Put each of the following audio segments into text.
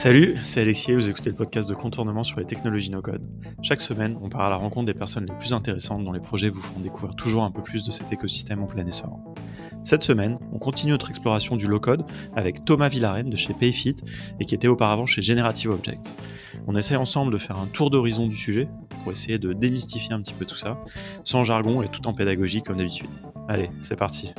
Salut, c'est Alexis, vous écoutez le podcast de Contournement sur les technologies no-code. Chaque semaine, on part à la rencontre des personnes les plus intéressantes dont les projets vous font découvrir toujours un peu plus de cet écosystème en plein essor. Cette semaine, on continue notre exploration du low-code avec Thomas Villarenne de chez Payfit et qui était auparavant chez Generative Objects. On essaie ensemble de faire un tour d'horizon du sujet pour essayer de démystifier un petit peu tout ça, sans jargon et tout en pédagogie comme d'habitude. Allez, c'est parti.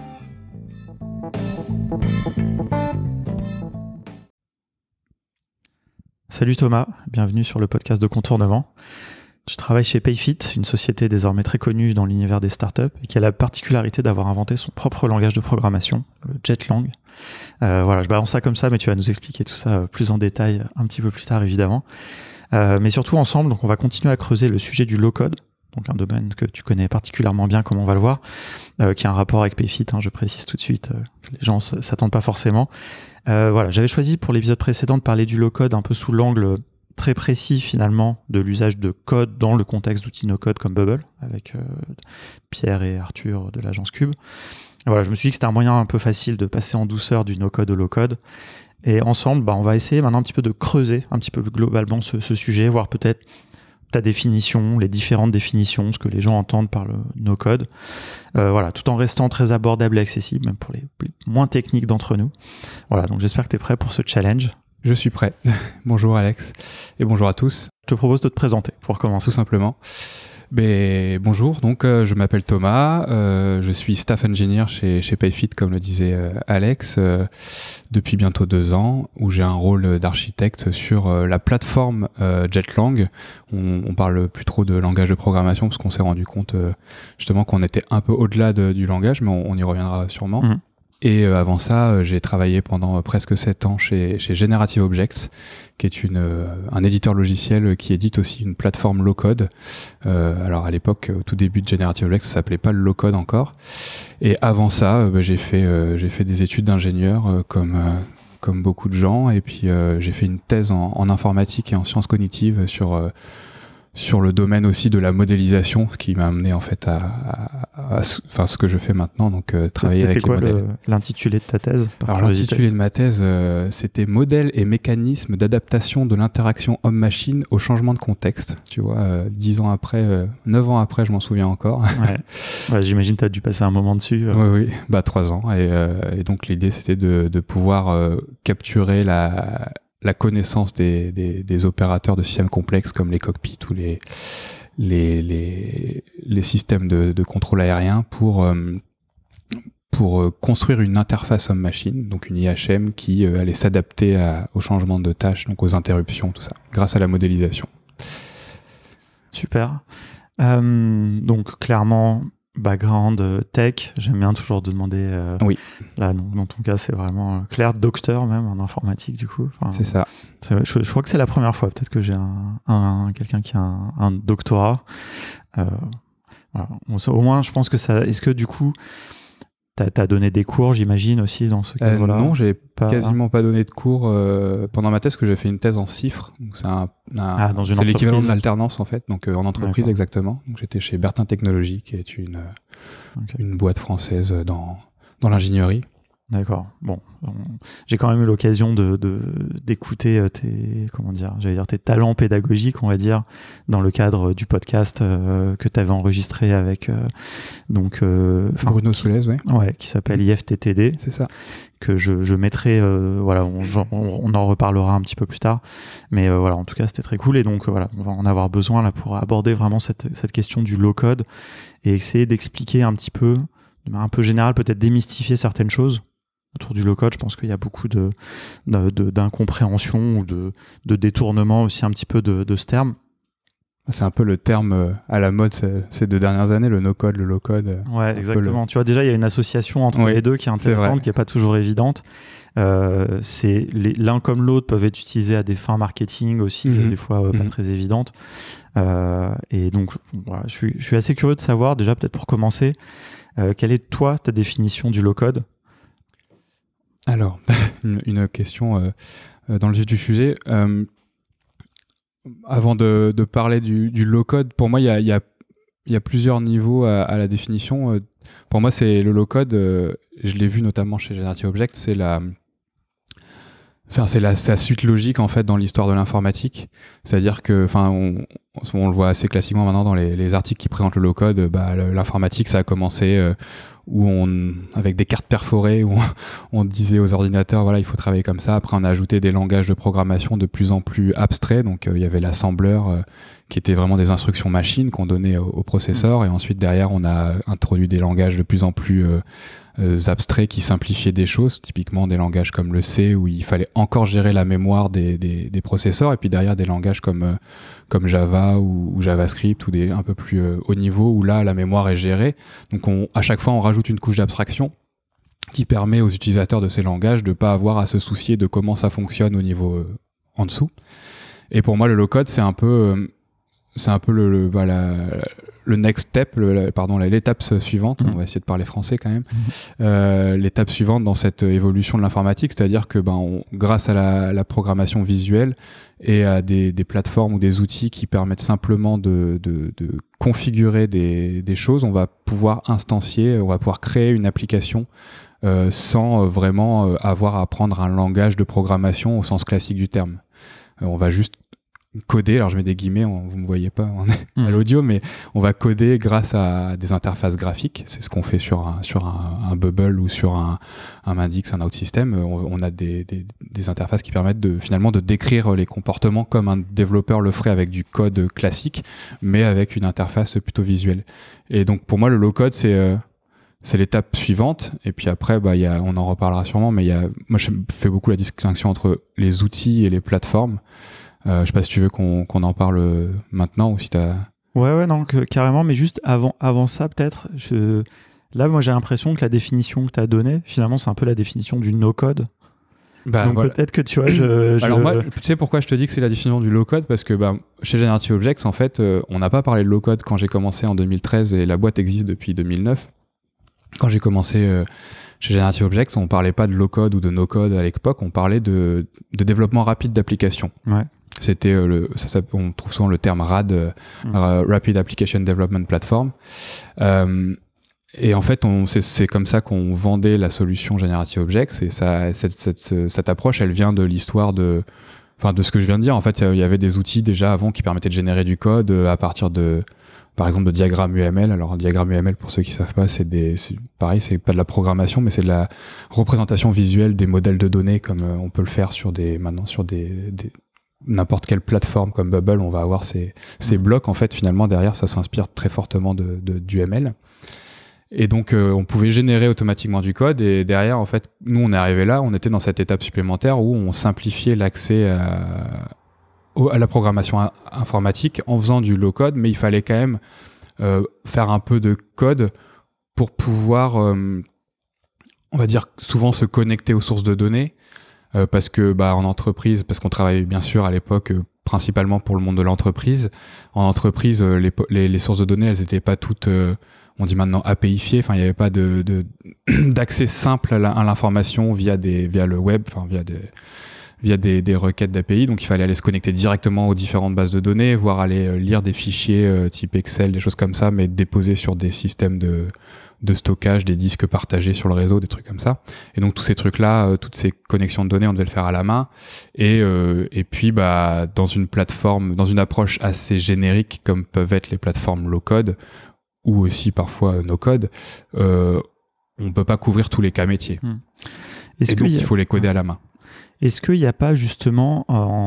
Salut Thomas, bienvenue sur le podcast de Contournement. Tu travailles chez Payfit, une société désormais très connue dans l'univers des startups et qui a la particularité d'avoir inventé son propre langage de programmation, le Jetlang. Je balance ça comme ça, mais tu vas nous expliquer tout ça plus en détail un petit peu plus tard évidemment. Mais surtout ensemble, donc on va continuer à creuser le sujet du low-code, donc un domaine que tu connais particulièrement bien comme on va le voir, qui a un rapport avec Payfit, je précise tout de suite que les gens s'attendent pas forcément. J'avais choisi pour l'épisode précédent de parler du low-code un peu sous l'angle très précis finalement de l'usage de code dans le contexte d'outils no-code comme Bubble, avec Pierre et Arthur de l'agence Cube. Je me suis dit que c'était un moyen un peu facile de passer en douceur du no-code au low-code. Et ensemble, on va essayer maintenant un petit peu de creuser un petit peu plus globalement ce sujet, voir peut-être ta définition, les différentes définitions, ce que les gens entendent par le no-code, tout en restant très abordable et accessible, même pour les moins techniques d'entre nous. Donc j'espère que tu es prêt pour ce challenge. Je suis prêt. Bonjour Alex, et bonjour à tous. Je te propose de te présenter pour commencer. Tout simplement. Bonjour, je m'appelle Thomas, je suis staff engineer chez Payfit, comme le disait Alex, depuis bientôt 2 ans, où j'ai un rôle d'architecte sur la plateforme Jetlang. On parle plus trop de langage de programmation, parce qu'on s'est rendu compte justement qu'on était un peu au-delà du langage, mais on y reviendra sûrement. Mmh. Et avant ça, j'ai travaillé pendant presque 7 ans chez Generative Objects, qui est un éditeur logiciel qui édite aussi une plateforme low-code. Alors à l'époque, au tout début de Generative Objects, ça s'appelait pas le low-code encore. Et avant ça, j'ai fait des études d'ingénieur comme beaucoup de gens. Et puis j'ai fait une thèse en informatique et en sciences cognitives sur le domaine aussi de la modélisation, ce qui m'a amené en fait à ce que je fais maintenant, donc travailler avec les modèles. C'était quoi l'intitulé de ta thèse? Alors l'intitulé de ma thèse, c'était Modèles et mécanismes d'adaptation de l'interaction homme-machine au changement de contexte. Tu vois, 10 ans après, 9 ans après, je m'en souviens encore. Ouais, j'imagine que tu as dû passer un moment dessus. Oui, 3 ans. Et donc l'idée, c'était de pouvoir capturer la connaissance des opérateurs de systèmes complexes comme les cockpits ou les systèmes de contrôle aérien pour construire une interface homme-machine, donc une IHM qui allait s'adapter au changement de tâches, donc aux interruptions, tout ça, grâce à la modélisation. Super. Donc clairement, background tech, j'aime bien toujours demander. Oui. Là, dans ton cas, c'est vraiment clair, docteur même en informatique du coup. C'est ça. Je crois que c'est la première fois. Peut-être que j'ai quelqu'un qui a un doctorat. Au moins, je pense que ça. Est-ce que du coup, t'as donné des cours, j'imagine aussi dans ce cadre-là? Non, j'ai quasiment pas donné de cours pendant ma thèse, que j'ai fait une thèse en CIFRE. Donc c'est l'équivalent de l'alternance en fait, donc en entreprise. D'accord. Exactement. Donc j'étais chez Bertin Technologies, qui est une boîte française dans l'ingénierie. D'accord. Bon, j'ai quand même eu l'occasion d'écouter tes talents pédagogiques, on va dire, dans le cadre du podcast que tu avais enregistré avec Bruno Soulez, qui s'appelle IFTTD. C'est ça. Que je mettrai, on en reparlera un petit peu plus tard, mais en tout cas c'était très cool, et donc on va en avoir besoin là pour aborder vraiment cette question du low code et essayer d'expliquer un petit peu, de manière un peu générale, peut-être démystifier certaines choses autour du low-code. Je pense qu'il y a beaucoup d'incompréhension ou de détournement aussi un petit peu de ce terme. C'est un peu le terme à la mode ces 2 dernières années, le no-code, le low-code. Ouais, exactement. Tu vois, déjà, il y a une association entre les deux qui est intéressante, qui n'est pas toujours évidente. L'un comme l'autre peuvent être utilisés à des fins marketing aussi, des fois pas très évidentes. Et donc, je suis assez curieux de savoir, déjà peut-être pour commencer, quelle est toi ta définition du low-code? Alors, une question dans le vif du sujet. Avant de parler du low-code, pour moi, il y a plusieurs niveaux à la définition. Pour moi, c'est le low-code, je l'ai vu notamment chez Generative Objects, c'est la suite logique en fait dans l'histoire de l'informatique. C'est-à-dire que, on le voit assez classiquement maintenant dans les articles qui présentent le low-code. L'informatique, ça a commencé avec des cartes perforées, où on disait aux ordinateurs, voilà, il faut travailler comme ça. Après, on a ajouté des langages de programmation de plus en plus abstraits. Donc, il y avait l'assembleur qui était vraiment des instructions machines qu'on donnait au processeur. Et ensuite, derrière, on a introduit des langages de plus en plus abstraits qui simplifiaient des choses, typiquement des langages comme le C, où il fallait encore gérer la mémoire des processeurs, et puis derrière des langages comme Java ou JavaScript, ou des un peu plus haut niveau, où là la mémoire est gérée. Donc à chaque fois on rajoute une couche d'abstraction qui permet aux utilisateurs de ces langages de ne pas avoir à se soucier de comment ça fonctionne au niveau en dessous. Et pour moi le low-code c'est un peu le next step, l'étape suivante. On va essayer de parler français quand même. L'étape suivante dans cette évolution de l'informatique, c'est-à-dire que grâce à la programmation visuelle et à des plateformes ou des outils qui permettent simplement de configurer des choses, on va pouvoir instancier, on va pouvoir créer une application sans vraiment avoir à apprendre un langage de programmation au sens classique du terme. On va juste coder, alors je mets des guillemets, vous ne me voyez pas à l'audio, mais on va coder grâce à des interfaces graphiques. C'est ce qu'on fait sur un Bubble ou sur un Mendix, un OutSystem. On a des interfaces qui permettent finalement de décrire les comportements comme un développeur le ferait avec du code classique, mais avec une interface plutôt visuelle. Et donc pour moi, le low-code, c'est l'étape suivante. Et puis après, on en reparlera sûrement, mais moi je fais beaucoup la distinction entre les outils et les plateformes. Je sais pas si tu veux qu'on en parle maintenant ou si t'as... Ouais, non, carrément, mais juste avant ça, peut-être, là, moi, j'ai l'impression que la définition que tu as donnée, finalement, c'est un peu la définition du no-code. Donc voilà. Peut-être que tu vois, Alors moi, tu sais pourquoi je te dis que c'est la définition du low-code ? Parce que chez Generative Objects, en fait, on n'a pas parlé de low-code quand j'ai commencé en 2013 et la boîte existe depuis 2009. Quand j'ai commencé... Chez Generative Objects, on parlait pas de low-code ou de no-code à l'époque, on parlait de développement rapide d'applications. Ouais. C'était on trouve souvent le terme RAD, Rapid Application Development Platform. Et en fait, c'est comme ça qu'on vendait la solution Generative Objects. Et cette approche, elle vient de l'histoire de ce que je viens de dire. En fait, il y avait des outils déjà avant qui permettaient de générer du code à partir par exemple, de diagrammes UML. Alors, un diagramme UML, pour ceux qui savent pas, c'est pareil, c'est pas de la programmation, mais c'est de la représentation visuelle des modèles de données, comme on peut le faire sur n'importe quelle plateforme comme Bubble. On va avoir ces blocs. En fait, finalement, derrière, ça s'inspire très fortement du ML. Et donc, on pouvait générer automatiquement du code. Et derrière, en fait, nous, on est arrivé là, on était dans cette étape supplémentaire où on simplifiait l'accès à la programmation informatique en faisant du low-code, mais il fallait quand même faire un peu de code pour pouvoir, on va dire, souvent se connecter aux sources de données, parce que en entreprise, parce qu'on travaillait bien sûr à l'époque principalement pour le monde de l'entreprise. En entreprise, les sources de données, elles n'étaient pas toutes, on dit maintenant APIfiées, enfin il n'y avait pas d'accès simple à l'information via le web, enfin via des requêtes d'API, donc il fallait aller se connecter directement aux différentes bases de données, voire aller lire des fichiers type Excel, des choses comme ça, mais déposer sur des systèmes de stockage, des disques partagés sur le réseau, des trucs comme ça. Et donc tous ces trucs-là, toutes ces connexions de données, on devait le faire à la main. Et puis dans une plateforme, dans une approche assez générique, comme peuvent être les plateformes low-code, ou aussi parfois no-code, on peut pas couvrir tous les cas métiers. Et donc il faut les coder à la main. Est-ce qu'il n'y a pas justement,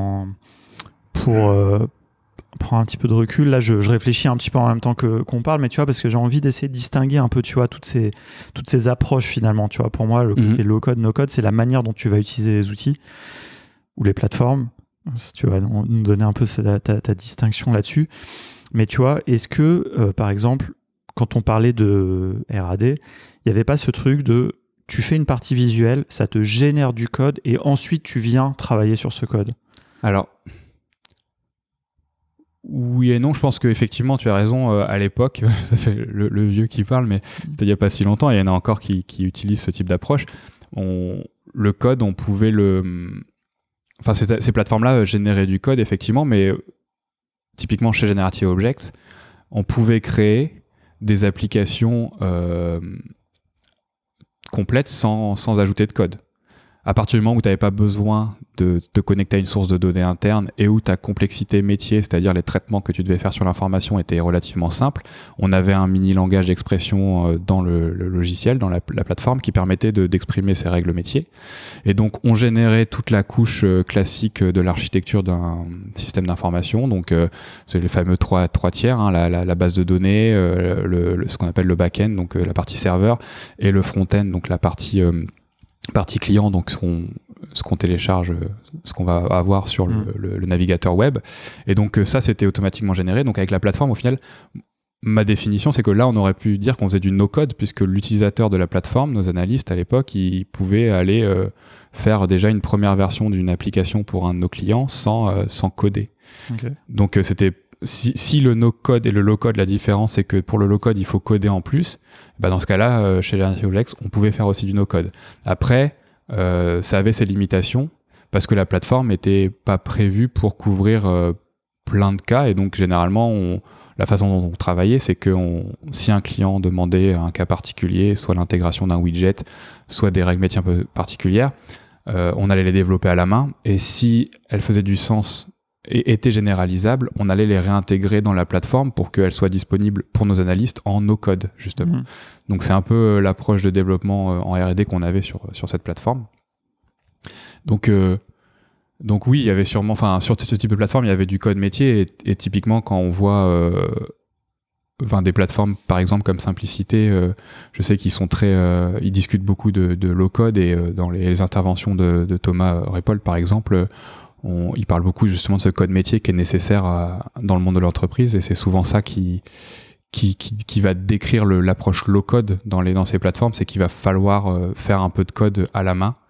pour prendre un petit peu de recul, là je réfléchis un petit peu en même temps qu'on parle, mais tu vois, parce que j'ai envie d'essayer de distinguer un peu, tu vois, toutes ces approches finalement, tu vois, pour moi, le côté low-code, no-code, c'est la manière dont tu vas utiliser les outils ou les plateformes, si tu vas nous donner un peu ta distinction là-dessus. Mais tu vois, est-ce que, par exemple, quand on parlait de RAD, il n'y avait pas ce truc de tu fais une partie visuelle, ça te génère du code et ensuite tu viens travailler sur ce code? Alors, oui et non, je pense qu'effectivement tu as raison. À l'époque, ça fait le vieux qui parle, mais c'était il n'y a pas si longtemps, il y en a encore qui utilisent ce type d'approche. Le code, on pouvait Enfin, ces plateformes-là généraient du code, effectivement, mais typiquement chez Generative Objects, on pouvait créer des applications complètes sans ajouter de code. à partir du moment où tu n'avais pas besoin de te connecter à une source de données interne et où ta complexité métier, c'est-à-dire les traitements que tu devais faire sur l'information, était relativement simple, on avait un mini langage d'expression dans le logiciel, dans la plateforme, qui permettait d'exprimer ces règles métiers. Et donc, on générait toute la couche classique de l'architecture d'un système d'information. Donc, c'est les fameux trois tiers, hein, la base de données, ce qu'on appelle le back-end, donc la partie serveur, et le front-end, donc la partie client, donc ce qu'on télécharge, ce qu'on va avoir sur le navigateur web. Et donc ça, c'était automatiquement généré. Donc avec la plateforme, au final, ma définition, c'est que là, on aurait pu dire qu'on faisait du no-code, puisque l'utilisateur de la plateforme, nos analystes à l'époque, ils pouvaient aller faire déjà une première version d'une application pour un de nos clients sans coder. Okay. Donc c'était si le no-code et le low-code, la différence, c'est que pour le low-code, il faut coder en plus, bah dans ce cas-là, chez Generative Objects, on pouvait faire aussi du no-code. Après, ça avait ses limitations, parce que la plateforme n'était pas prévue pour couvrir plein de cas, et donc généralement, la façon dont on travaillait, c'est que si un client demandait un cas particulier, soit l'intégration d'un widget, soit des règles métiers un peu particulières, on allait les développer à la main, et si elles faisaient du sens et étaient généralisables, on allait les réintégrer dans la plateforme pour qu'elles soient disponibles pour nos analystes en no-code, justement. Donc c'est un peu l'approche de développement en R&D qu'on avait sur cette plateforme. Donc oui, il y avait sûrement, enfin sur ce type de plateforme, il y avait du code métier, et typiquement quand on voit des plateformes par exemple comme Simplicité, je sais qu'ils sont ils discutent beaucoup de low-code, et dans les interventions de Thomas Repold par exemple, il parle beaucoup justement de ce code métier qui est nécessaire dans le monde de l'entreprise, et c'est souvent ça qui va décrire l'approche low-code dans ces plateformes, c'est qu'il va falloir faire un peu de code à la main.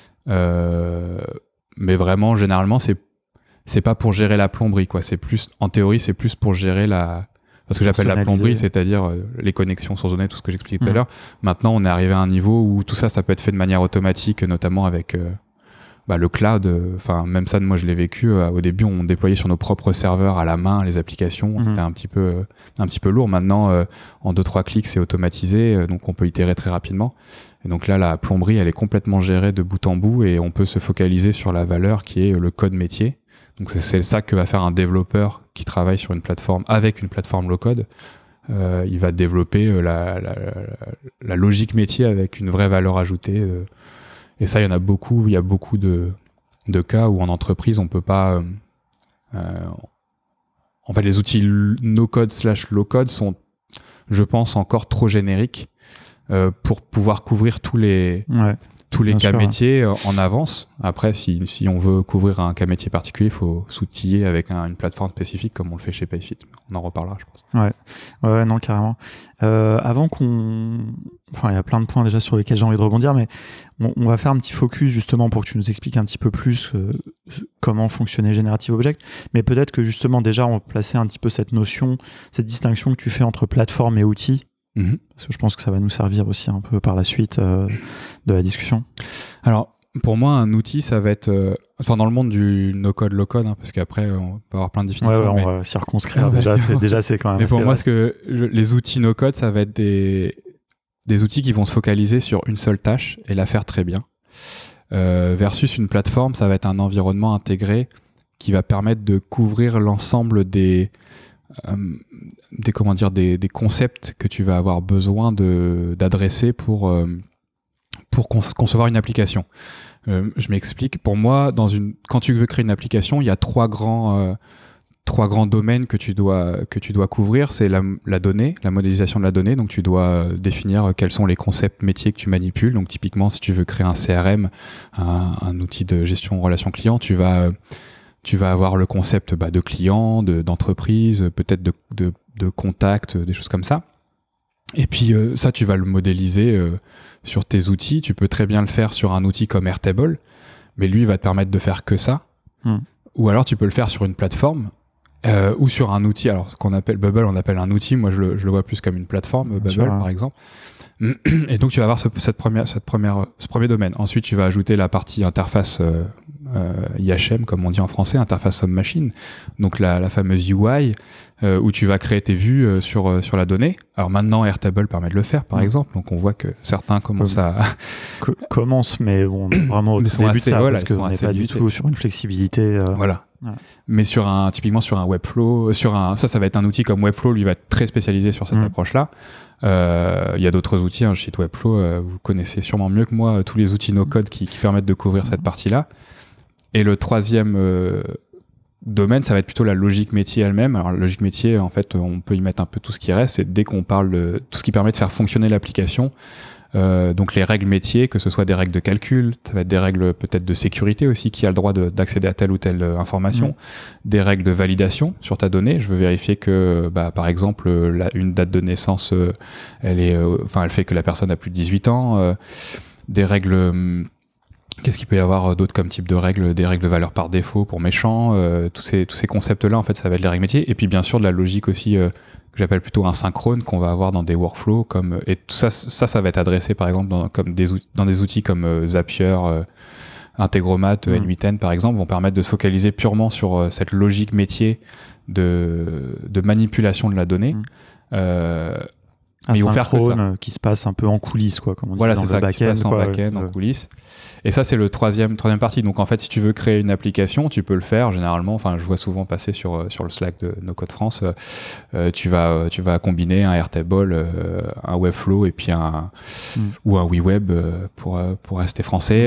Mais vraiment, généralement, c'est pas pour gérer la plomberie, quoi. C'est plus, en théorie, c'est plus pour gérer ce que j'appelle la plomberie, c'est-à-dire les connexions sources données, tout ce que j'expliquais tout à l'heure. Maintenant, on est arrivé à un niveau où tout ça peut être fait de manière automatique, notamment avec le cloud. Enfin, même ça, moi, je l'ai vécu. Au début, on déployait sur nos propres serveurs à la main les applications. C'était un petit peu lourd. Maintenant, en 2-3 clics, c'est automatisé, donc on peut itérer très rapidement. Et donc là, la plomberie, elle est complètement gérée de bout en bout, et on peut se focaliser sur la valeur qui est le code métier. Donc c'est ça que va faire un développeur qui travaille sur une plateforme avec une plateforme low-code. Il va développer la logique métier avec une vraie valeur ajoutée. Et ça, il y en a beaucoup. Il y a beaucoup de cas où en entreprise, on peut pas. En fait, les outils no-code / low-code sont, je pense, encore trop génériques pour pouvoir couvrir tous les cas métiers en avance. Après, si on veut couvrir un cas métier particulier, il faut s'outiller avec une plateforme spécifique, comme on le fait chez Payfit. On en reparlera, je pense. Ouais, non, carrément. Avant il y a plein de points déjà sur lesquels j'ai envie de rebondir, mais on va faire un petit focus justement pour que tu nous expliques un petit peu plus comment fonctionnait Generative Object. Mais peut-être que justement déjà, on va placer un petit peu cette distinction que tu fais entre plateforme et outils. Parce que je pense que ça va nous servir aussi un peu par la suite de la discussion. Alors, pour moi, un outil, ça va être... dans le monde du no-code, low-code, parce qu'après, on peut avoir plein de définitions. On va circonscrire. Déjà, c'est quand même... Mais pour moi, les outils no-code, ça va être des outils qui vont se focaliser sur une seule tâche et la faire très bien. Versus une plateforme, ça va être un environnement intégré qui va permettre de couvrir l'ensemble des concepts que tu vas avoir besoin d'adresser pour concevoir une application. Je m'explique. Pour moi, quand tu veux créer une application, il y a trois grands domaines que tu dois couvrir. C'est la donnée, la modélisation de la donnée. Donc, tu dois définir quels sont les concepts métiers que tu manipules. Donc, typiquement, si tu veux créer un CRM, un outil de gestion relation client, tu vas avoir le concept de client, d'entreprise, peut-être de contact, des choses comme ça. Et puis ça, tu vas le modéliser sur tes outils. Tu peux très bien le faire sur un outil comme Airtable, mais lui, il va te permettre de faire que ça. Ou alors, tu peux le faire sur une plateforme ou sur un outil. Alors, ce qu'on appelle Bubble, on appelle un outil. Moi, je le vois plus comme une plateforme, Bubble, par exemple. Et donc, tu vas avoir ce premier domaine. Ensuite, tu vas ajouter la partie interface IHM, comme on dit en français, interface homme-machine. Donc la fameuse UI, où tu vas créer tes vues sur la donnée. Alors maintenant, Airtable permet de le faire, par exemple. Donc on voit que certains commencent à... commencent, mais bon, vraiment au début de ça, parce qu'on n'est pas du tout sur une flexibilité... Voilà. Ouais. Mais typiquement sur un Webflow, ça va être un outil comme Webflow, lui va être très spécialisé sur cette approche-là. Il y a d'autres outils, chez Webflow, vous connaissez sûrement mieux que moi tous les outils no-code qui permettent de couvrir cette partie-là. Et le troisième domaine, ça va être plutôt la logique métier elle-même. Alors la logique métier, en fait, on peut y mettre un peu tout ce qui reste, et dès qu'on parle de tout ce qui permet de faire fonctionner l'application, donc les règles métiers, que ce soit des règles de calcul, ça va être des règles peut-être de sécurité aussi, qui a le droit d'accéder à telle ou telle information, des règles de validation sur ta donnée. Je veux vérifier que, par exemple, une date de naissance, elle fait que la personne a plus de 18 ans. Des règles, qu'est-ce qu'il peut y avoir d'autre comme type de règles? Des règles de valeur par défaut pour méchants, tous ces concepts-là, en fait, ça va être les règles métiers. Et puis bien sûr de la logique aussi, que j'appelle plutôt asynchrone, qu'on va avoir dans des workflows, et tout ça va être adressé par exemple dans des outils comme Zapier, Integromat, N8N par exemple, vont permettre de se focaliser purement sur cette logique métier de manipulation de la donnée. Mais ils vont faire que ça. Qui se passe un peu en coulisses, quoi, comme on dit, voilà, dans c'est ça, le qui se passe en back-end, en coulisses. Et ça, c'est le troisième partie. Donc, en fait, si tu veux créer une application, tu peux le faire, généralement. Enfin, je vois souvent passer sur le Slack de No Code France, tu vas combiner un Airtable, un Webflow, et puis ou un WeWeb, pour rester français,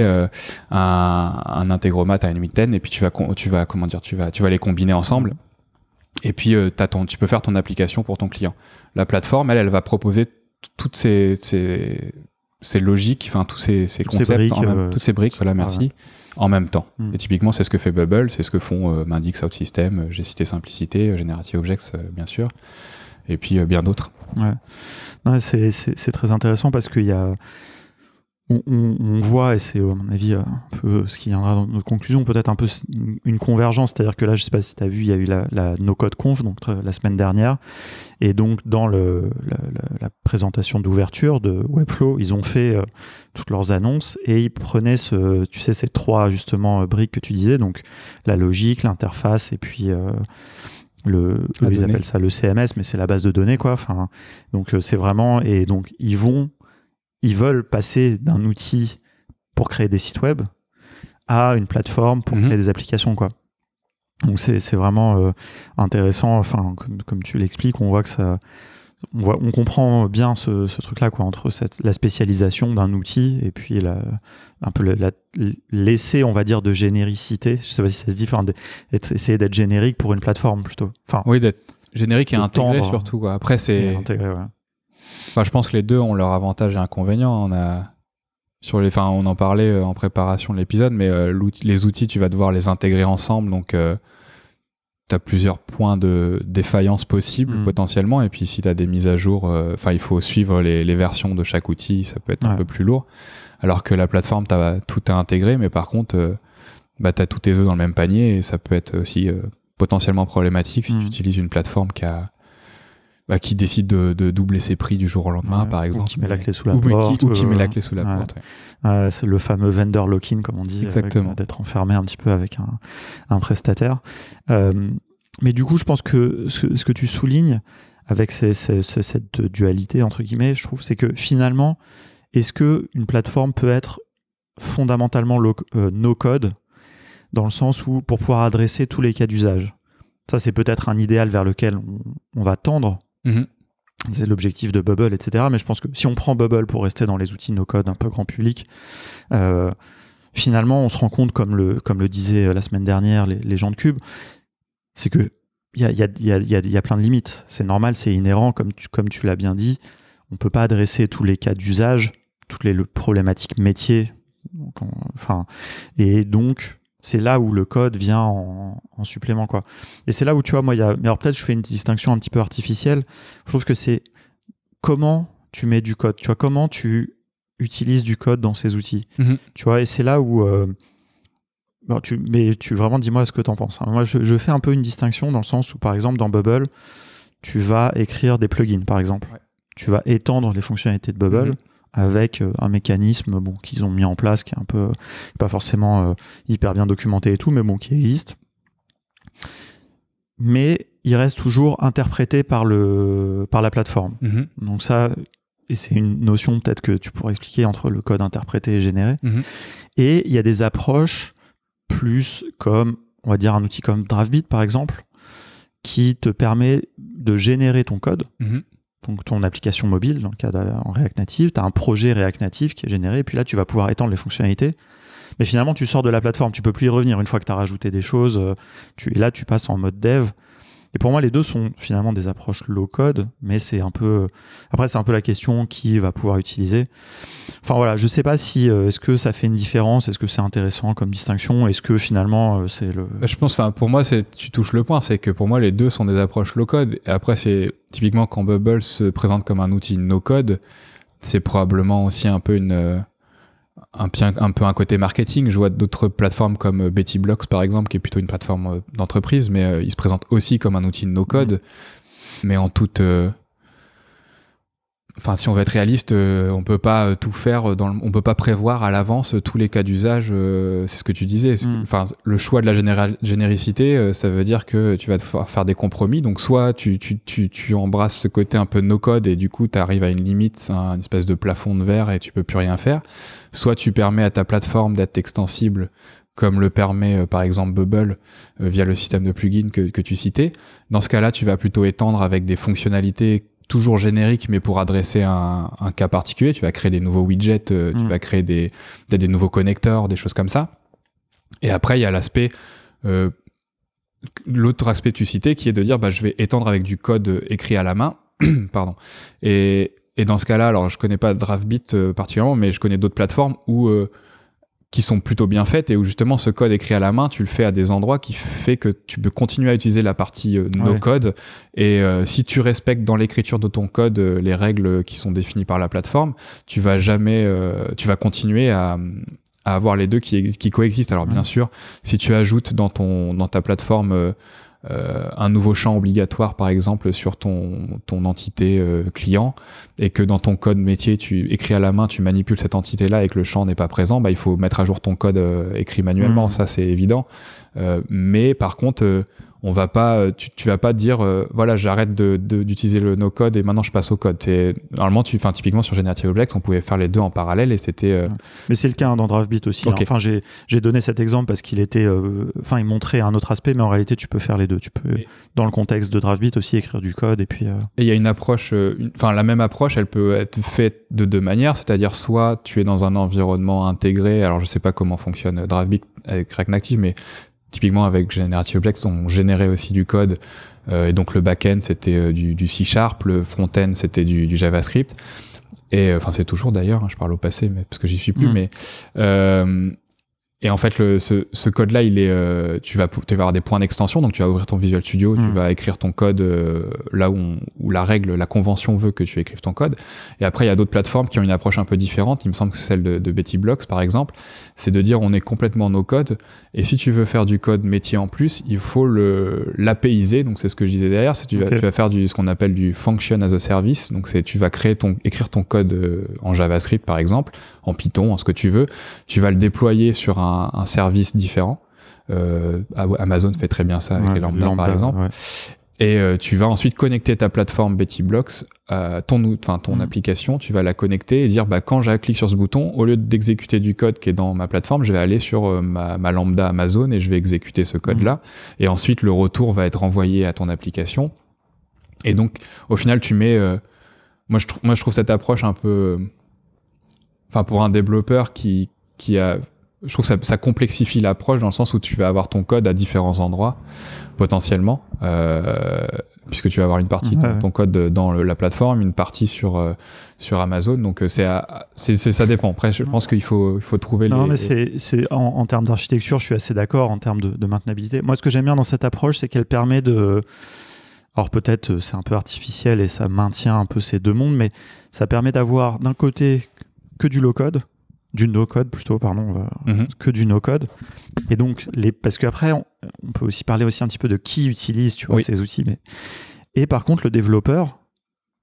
un Integromat à N8N, et puis tu vas les combiner ensemble. Et puis, tu peux faire ton application pour ton client. La plateforme, elle va proposer toutes ces logiques, enfin tous ces concepts, toutes ces briques, voilà, merci, en même temps. Et typiquement, c'est ce que fait Bubble, c'est ce que font Mendix OutSystem, j'ai cité Simplicité, Generative Objects, bien sûr, et puis bien d'autres. Ouais. Non, c'est très intéressant parce qu'il y a... On voit, et c'est à mon avis un peu ce qui viendra dans notre conclusion, peut-être un peu une convergence, c'est-à-dire que là, je ne sais pas si tu as vu, il y a eu la No Code Conf, donc la semaine dernière, et donc dans la présentation d'ouverture de Webflow, ils ont fait toutes leurs annonces et ils prenaient ces trois justement briques que tu disais, donc la logique, l'interface et puis ils appellent ça le CMS, mais c'est la base de données, quoi. Enfin, donc c'est vraiment, et donc ils veulent passer d'un outil pour créer des sites web à une plateforme pour créer des applications, quoi. Donc c'est vraiment intéressant. Enfin, comme tu l'expliques, on voit que on comprend bien ce truc-là, quoi, entre la spécialisation d'un outil et puis un peu l'essai, on va dire, de généricité. Je sais pas si ça se dit, essayer d'être générique pour une plateforme plutôt. Enfin, oui, d'être générique et intégré surtout, quoi. Après, c'est intégré, ouais. Enfin, je pense que les deux ont leurs avantages et inconvénients. On en parlait en préparation de l'épisode, mais les outils, tu vas devoir les intégrer ensemble, donc tu as plusieurs points de défaillance possibles potentiellement, et puis si tu as des mises à jour, il faut suivre les versions de chaque outil, ça peut être un peu plus lourd, alors que la plateforme, tout est intégré, mais par contre, tu as tous tes œufs dans le même panier, et ça peut être aussi potentiellement problématique si tu utilises une plateforme qui décide de doubler ses prix du jour au lendemain, par exemple. Ou qui met la clé sous la porte. Ou qui met la clé sous la porte. C'est le fameux vendor lock-in, comme on dit. Exactement. D'être enfermé un petit peu avec un prestataire. Mais du coup, je pense que ce que tu soulignes avec cette dualité, entre guillemets, je trouve, c'est que finalement, est-ce qu'une plateforme peut être fondamentalement no-code, dans le sens où, pour pouvoir adresser tous les cas d'usage? Ça, c'est peut-être un idéal vers lequel on va tendre. C'est l'objectif de Bubble, etc. Mais je pense que si on prend Bubble pour rester dans les outils no-code un peu grand public, finalement, on se rend compte, comme le disaient la semaine dernière les gens de Cube, c'est que il y a plein de limites. C'est normal, c'est inhérent, comme tu l'as bien dit. On peut pas adresser tous les cas d'usage, toutes les problématiques métiers. Et donc, c'est là où le code vient en supplément, quoi. Et c'est là où, tu vois, moi, mais alors peut-être je fais une distinction un petit peu artificielle. Je trouve que c'est comment tu mets du code, tu vois, comment tu utilises du code dans ces outils. Tu vois, et c'est là où... tu vraiment, dis-moi ce que tu en penses. Moi, je fais un peu une distinction dans le sens où, par exemple, dans Bubble, tu vas écrire des plugins, par exemple. Ouais. Tu vas étendre les fonctionnalités de Bubble avec un mécanisme qu'ils ont mis en place, qui est un peu pas forcément hyper bien documenté et tout, mais qui existe. Mais il reste toujours interprété par la plateforme. Donc ça, et c'est une notion peut-être que tu pourrais expliquer entre le code interprété et généré. Et il y a des approches plus comme, on va dire, un outil comme Draftbeat par exemple, qui te permet de générer ton code, donc ton application mobile, dans le cas en React Native, tu as un projet React Native qui est généré, et puis là tu vas pouvoir étendre les fonctionnalités. Mais finalement, tu sors de la plateforme, tu peux plus y revenir une fois que tu as rajouté des choses, et là tu passes en mode dev. Et pour moi, les deux sont finalement des approches low-code, mais c'est un peu... Après, c'est un peu la question qui va pouvoir utiliser. Enfin voilà, je sais pas si... est-ce que ça fait une différence? Est-ce que c'est intéressant comme distinction? Est-ce que finalement, c'est le... Je pense, pour moi, tu touches le point, c'est que pour moi, les deux sont des approches low-code. Et après, c'est typiquement quand Bubble se présente comme un outil no-code, c'est probablement aussi un peu un côté marketing. Je vois d'autres plateformes comme Betty Blocks par exemple, qui est plutôt une plateforme d'entreprise, mais il se présente aussi comme un outil no code, mais en toute si on veut être réaliste, on peut pas tout faire on peut pas prévoir à l'avance tous les cas d'usage. C'est ce que tu disais. Le choix de la généricité, ça veut dire que tu vas devoir faire des compromis. Donc soit tu embrasses ce côté un peu no code et du coup tu arrives à une limite, une espèce de plafond de verre et tu peux plus rien faire. Soit tu permets à ta plateforme d'être extensible, comme le permet par exemple Bubble via le système de plugins que tu citais. Dans ce cas-là, tu vas plutôt étendre avec des fonctionnalités toujours génériques, mais pour adresser un cas particulier. Tu vas créer des nouveaux widgets, tu vas créer des nouveaux connecteurs, des choses comme ça. Et après, il y a l'aspect, l'autre aspect que tu citais, qui est de dire, je vais étendre avec du code écrit à la main. Pardon. Et dans ce cas-là, alors je connais pas Draftbeat particulièrement, mais je connais d'autres plateformes qui sont plutôt bien faites et où justement ce code écrit à la main, tu le fais à des endroits qui fait que tu peux continuer à utiliser la partie no-code. Et si tu respectes dans l'écriture de ton code les règles qui sont définies par la plateforme, tu vas continuer à avoir les deux qui coexistent. Alors bien sûr, si tu ajoutes dans ta plateforme un nouveau champ obligatoire par exemple sur ton entité client, et que dans ton code métier tu écris à la main, tu manipules cette entité là et que le champ n'est pas présent, il faut mettre à jour ton code écrit manuellement. Ça c'est évident, mais par contre on va pas, tu vas pas dire voilà, j'arrête d'utiliser le no code et maintenant je passe au code. Normalement typiquement sur Generative Objects on pouvait faire les deux en parallèle et c'était mais c'est le cas dans Draftbeat aussi. Okay. Enfin j'ai donné cet exemple parce qu'il était il montrait un autre aspect, mais en réalité tu peux faire les deux. Tu peux dans le contexte de Draftbeat aussi écrire du code et puis et il y a une approche, la même approche, elle peut être faite de deux manières, c'est-à-dire soit tu es dans un environnement intégré, alors je sais pas comment fonctionne Draftbeat avec React Native, mais typiquement avec Generative Objects on générait aussi du code, et donc le back-end c'était du C#, le front-end c'était du JavaScript, et c'est toujours d'ailleurs, je parle au passé mais parce que j'y suis plus, mais et en fait ce code là il est tu vas avoir des points d'extension, donc tu vas ouvrir ton Visual Studio, tu vas écrire ton code là où la convention veut que tu écrives ton code. Et après il y a d'autres plateformes qui ont une approche un peu différente, il me semble que c'est celle de Betty Blocks par exemple, c'est de dire on est complètement no code, et si tu veux faire du code métier en plus, il faut l'APIser, donc c'est ce que je disais derrière, c'est tu vas faire ce qu'on appelle du function as a service, donc tu vas écrire ton code en JavaScript par exemple, en Python, en ce que tu veux, tu vas le déployer sur un service différent. Amazon fait très bien ça avec les Lambda par exemple. Et tu vas ensuite connecter ta plateforme Betty Blocks, ton application, tu vas la connecter et dire quand je clique sur ce bouton, au lieu d'exécuter du code qui est dans ma plateforme, je vais aller sur ma Lambda Amazon et je vais exécuter ce code-là. Et ensuite, le retour va être renvoyé à ton application. Et donc, au final, tu mets... moi, je trouve cette approche un peu... pour un développeur qui a... Je trouve que ça complexifie l'approche dans le sens où tu vas avoir ton code à différents endroits potentiellement, puisque tu vas avoir une partie de ton code dans la plateforme, une partie sur Amazon. Donc ça dépend. Après, je pense qu'il faut trouver mais en termes d'architecture, je suis assez d'accord en termes de maintenabilité. Moi, ce que j'aime bien dans cette approche, c'est qu'elle permet de... Alors peut-être c'est un peu artificiel et ça maintient un peu ces deux mondes, mais ça permet d'avoir d'un côté que du low-code, du no-code plutôt, que du no-code. Et donc, parce qu'après, on peut aussi parler aussi un petit peu de qui utilise ces outils. Et par contre, le développeur,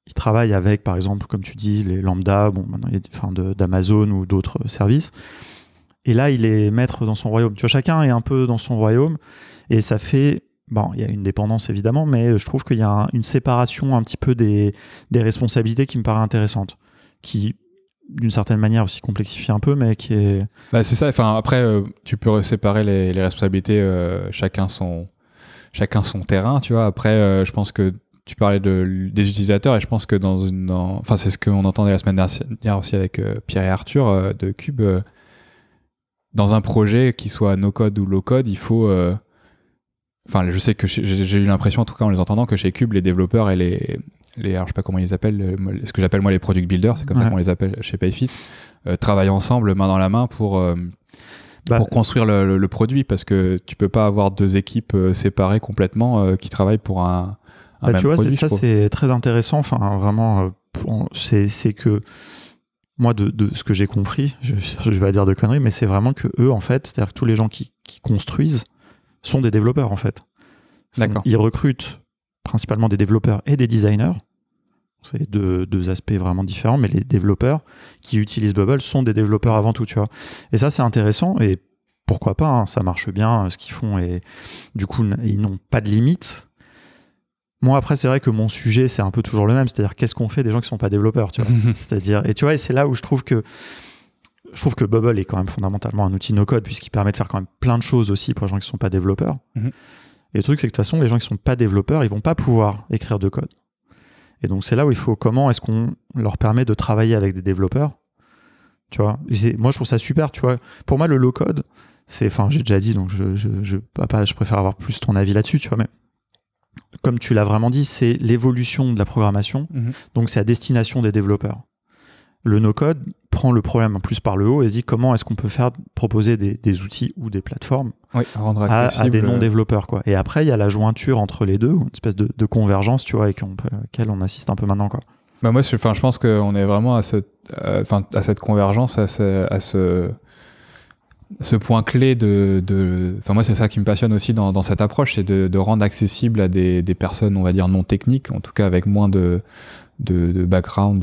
il travaille avec, par exemple, comme tu dis, les lambda, maintenant il y a d'Amazon ou d'autres services. Et là, il est maître dans son royaume. Tu vois, chacun est un peu dans son royaume. Et ça fait... Bon, il y a une dépendance, évidemment, mais je trouve qu'il y a une séparation un petit peu des responsabilités qui me paraît intéressante. Qui, d'une certaine manière, aussi complexifie un peu, mais qui est... Bah, c'est ça. Enfin, après, tu peux séparer les responsabilités, chacun son terrain, tu vois. Après, je pense que tu parlais des utilisateurs, et je pense que enfin, c'est ce qu'on entendait la semaine dernière aussi avec Pierre et Arthur de Cube. Dans un projet qui soit no-code ou low-code, il faut... Enfin, je sais que j'ai eu l'impression, en tout cas en les entendant, que chez Cube, les développeurs et alors je sais pas comment ils les appellent, ce que j'appelle moi les product builders, c'est comme ça qu'on les appelle chez PayFit, travaillent ensemble main dans la main pour construire le produit, parce que tu peux pas avoir deux équipes séparées complètement qui travaillent pour un même tu vois, produit. Ça c'est très intéressant. Enfin, vraiment, c'est que moi, de ce que j'ai compris, je vais pas dire de conneries, mais c'est vraiment que eux, en fait, c'est-à-dire que tous les gens qui construisent sont des développeurs, en fait. D'accord. Ils recrutent principalement des développeurs et des designers. C'est deux aspects vraiment différents, mais les développeurs qui utilisent Bubble sont des développeurs avant tout, tu vois. Et ça, c'est intéressant, et pourquoi pas, hein, ça marche bien, ce qu'ils font, et du coup, ils n'ont pas de limite. Moi, après, c'est vrai que mon sujet, c'est un peu toujours le même, c'est-à-dire qu'est-ce qu'on fait des gens qui ne sont pas développeurs, tu vois. C'est-à-dire, et tu vois, et c'est là où je trouve que Bubble est quand même fondamentalement un outil no-code, puisqu'il permet de faire quand même plein de choses aussi pour les gens qui ne sont pas développeurs. Et le truc, c'est que de toute façon, les gens qui ne sont pas développeurs, ils ne vont pas pouvoir écrire de code. Et donc, c'est là où il faut, comment est-ce qu'on leur permet de travailler avec des développeurs, tu vois. Moi, je trouve ça super, tu vois. Pour moi, le low-code, enfin, j'ai déjà dit, donc je préfère avoir plus ton avis là-dessus, tu vois, mais comme tu l'as vraiment dit, c'est l'évolution de la programmation, donc c'est à destination des développeurs. Le no-code prend le problème en plus par le haut et se dit comment est-ce qu'on peut proposer des outils ou des plateformes à des non-développeurs, quoi. Et après, il y a la jointure entre les deux, une espèce de convergence, tu vois, et laquelle on assiste un peu maintenant, quoi. Bah moi, je pense qu'on est vraiment à cette convergence, à ce point clé enfin moi c'est ça qui me passionne aussi dans cette approche, c'est de rendre accessible à des personnes, on va dire non techniques, en tout cas avec moins de background,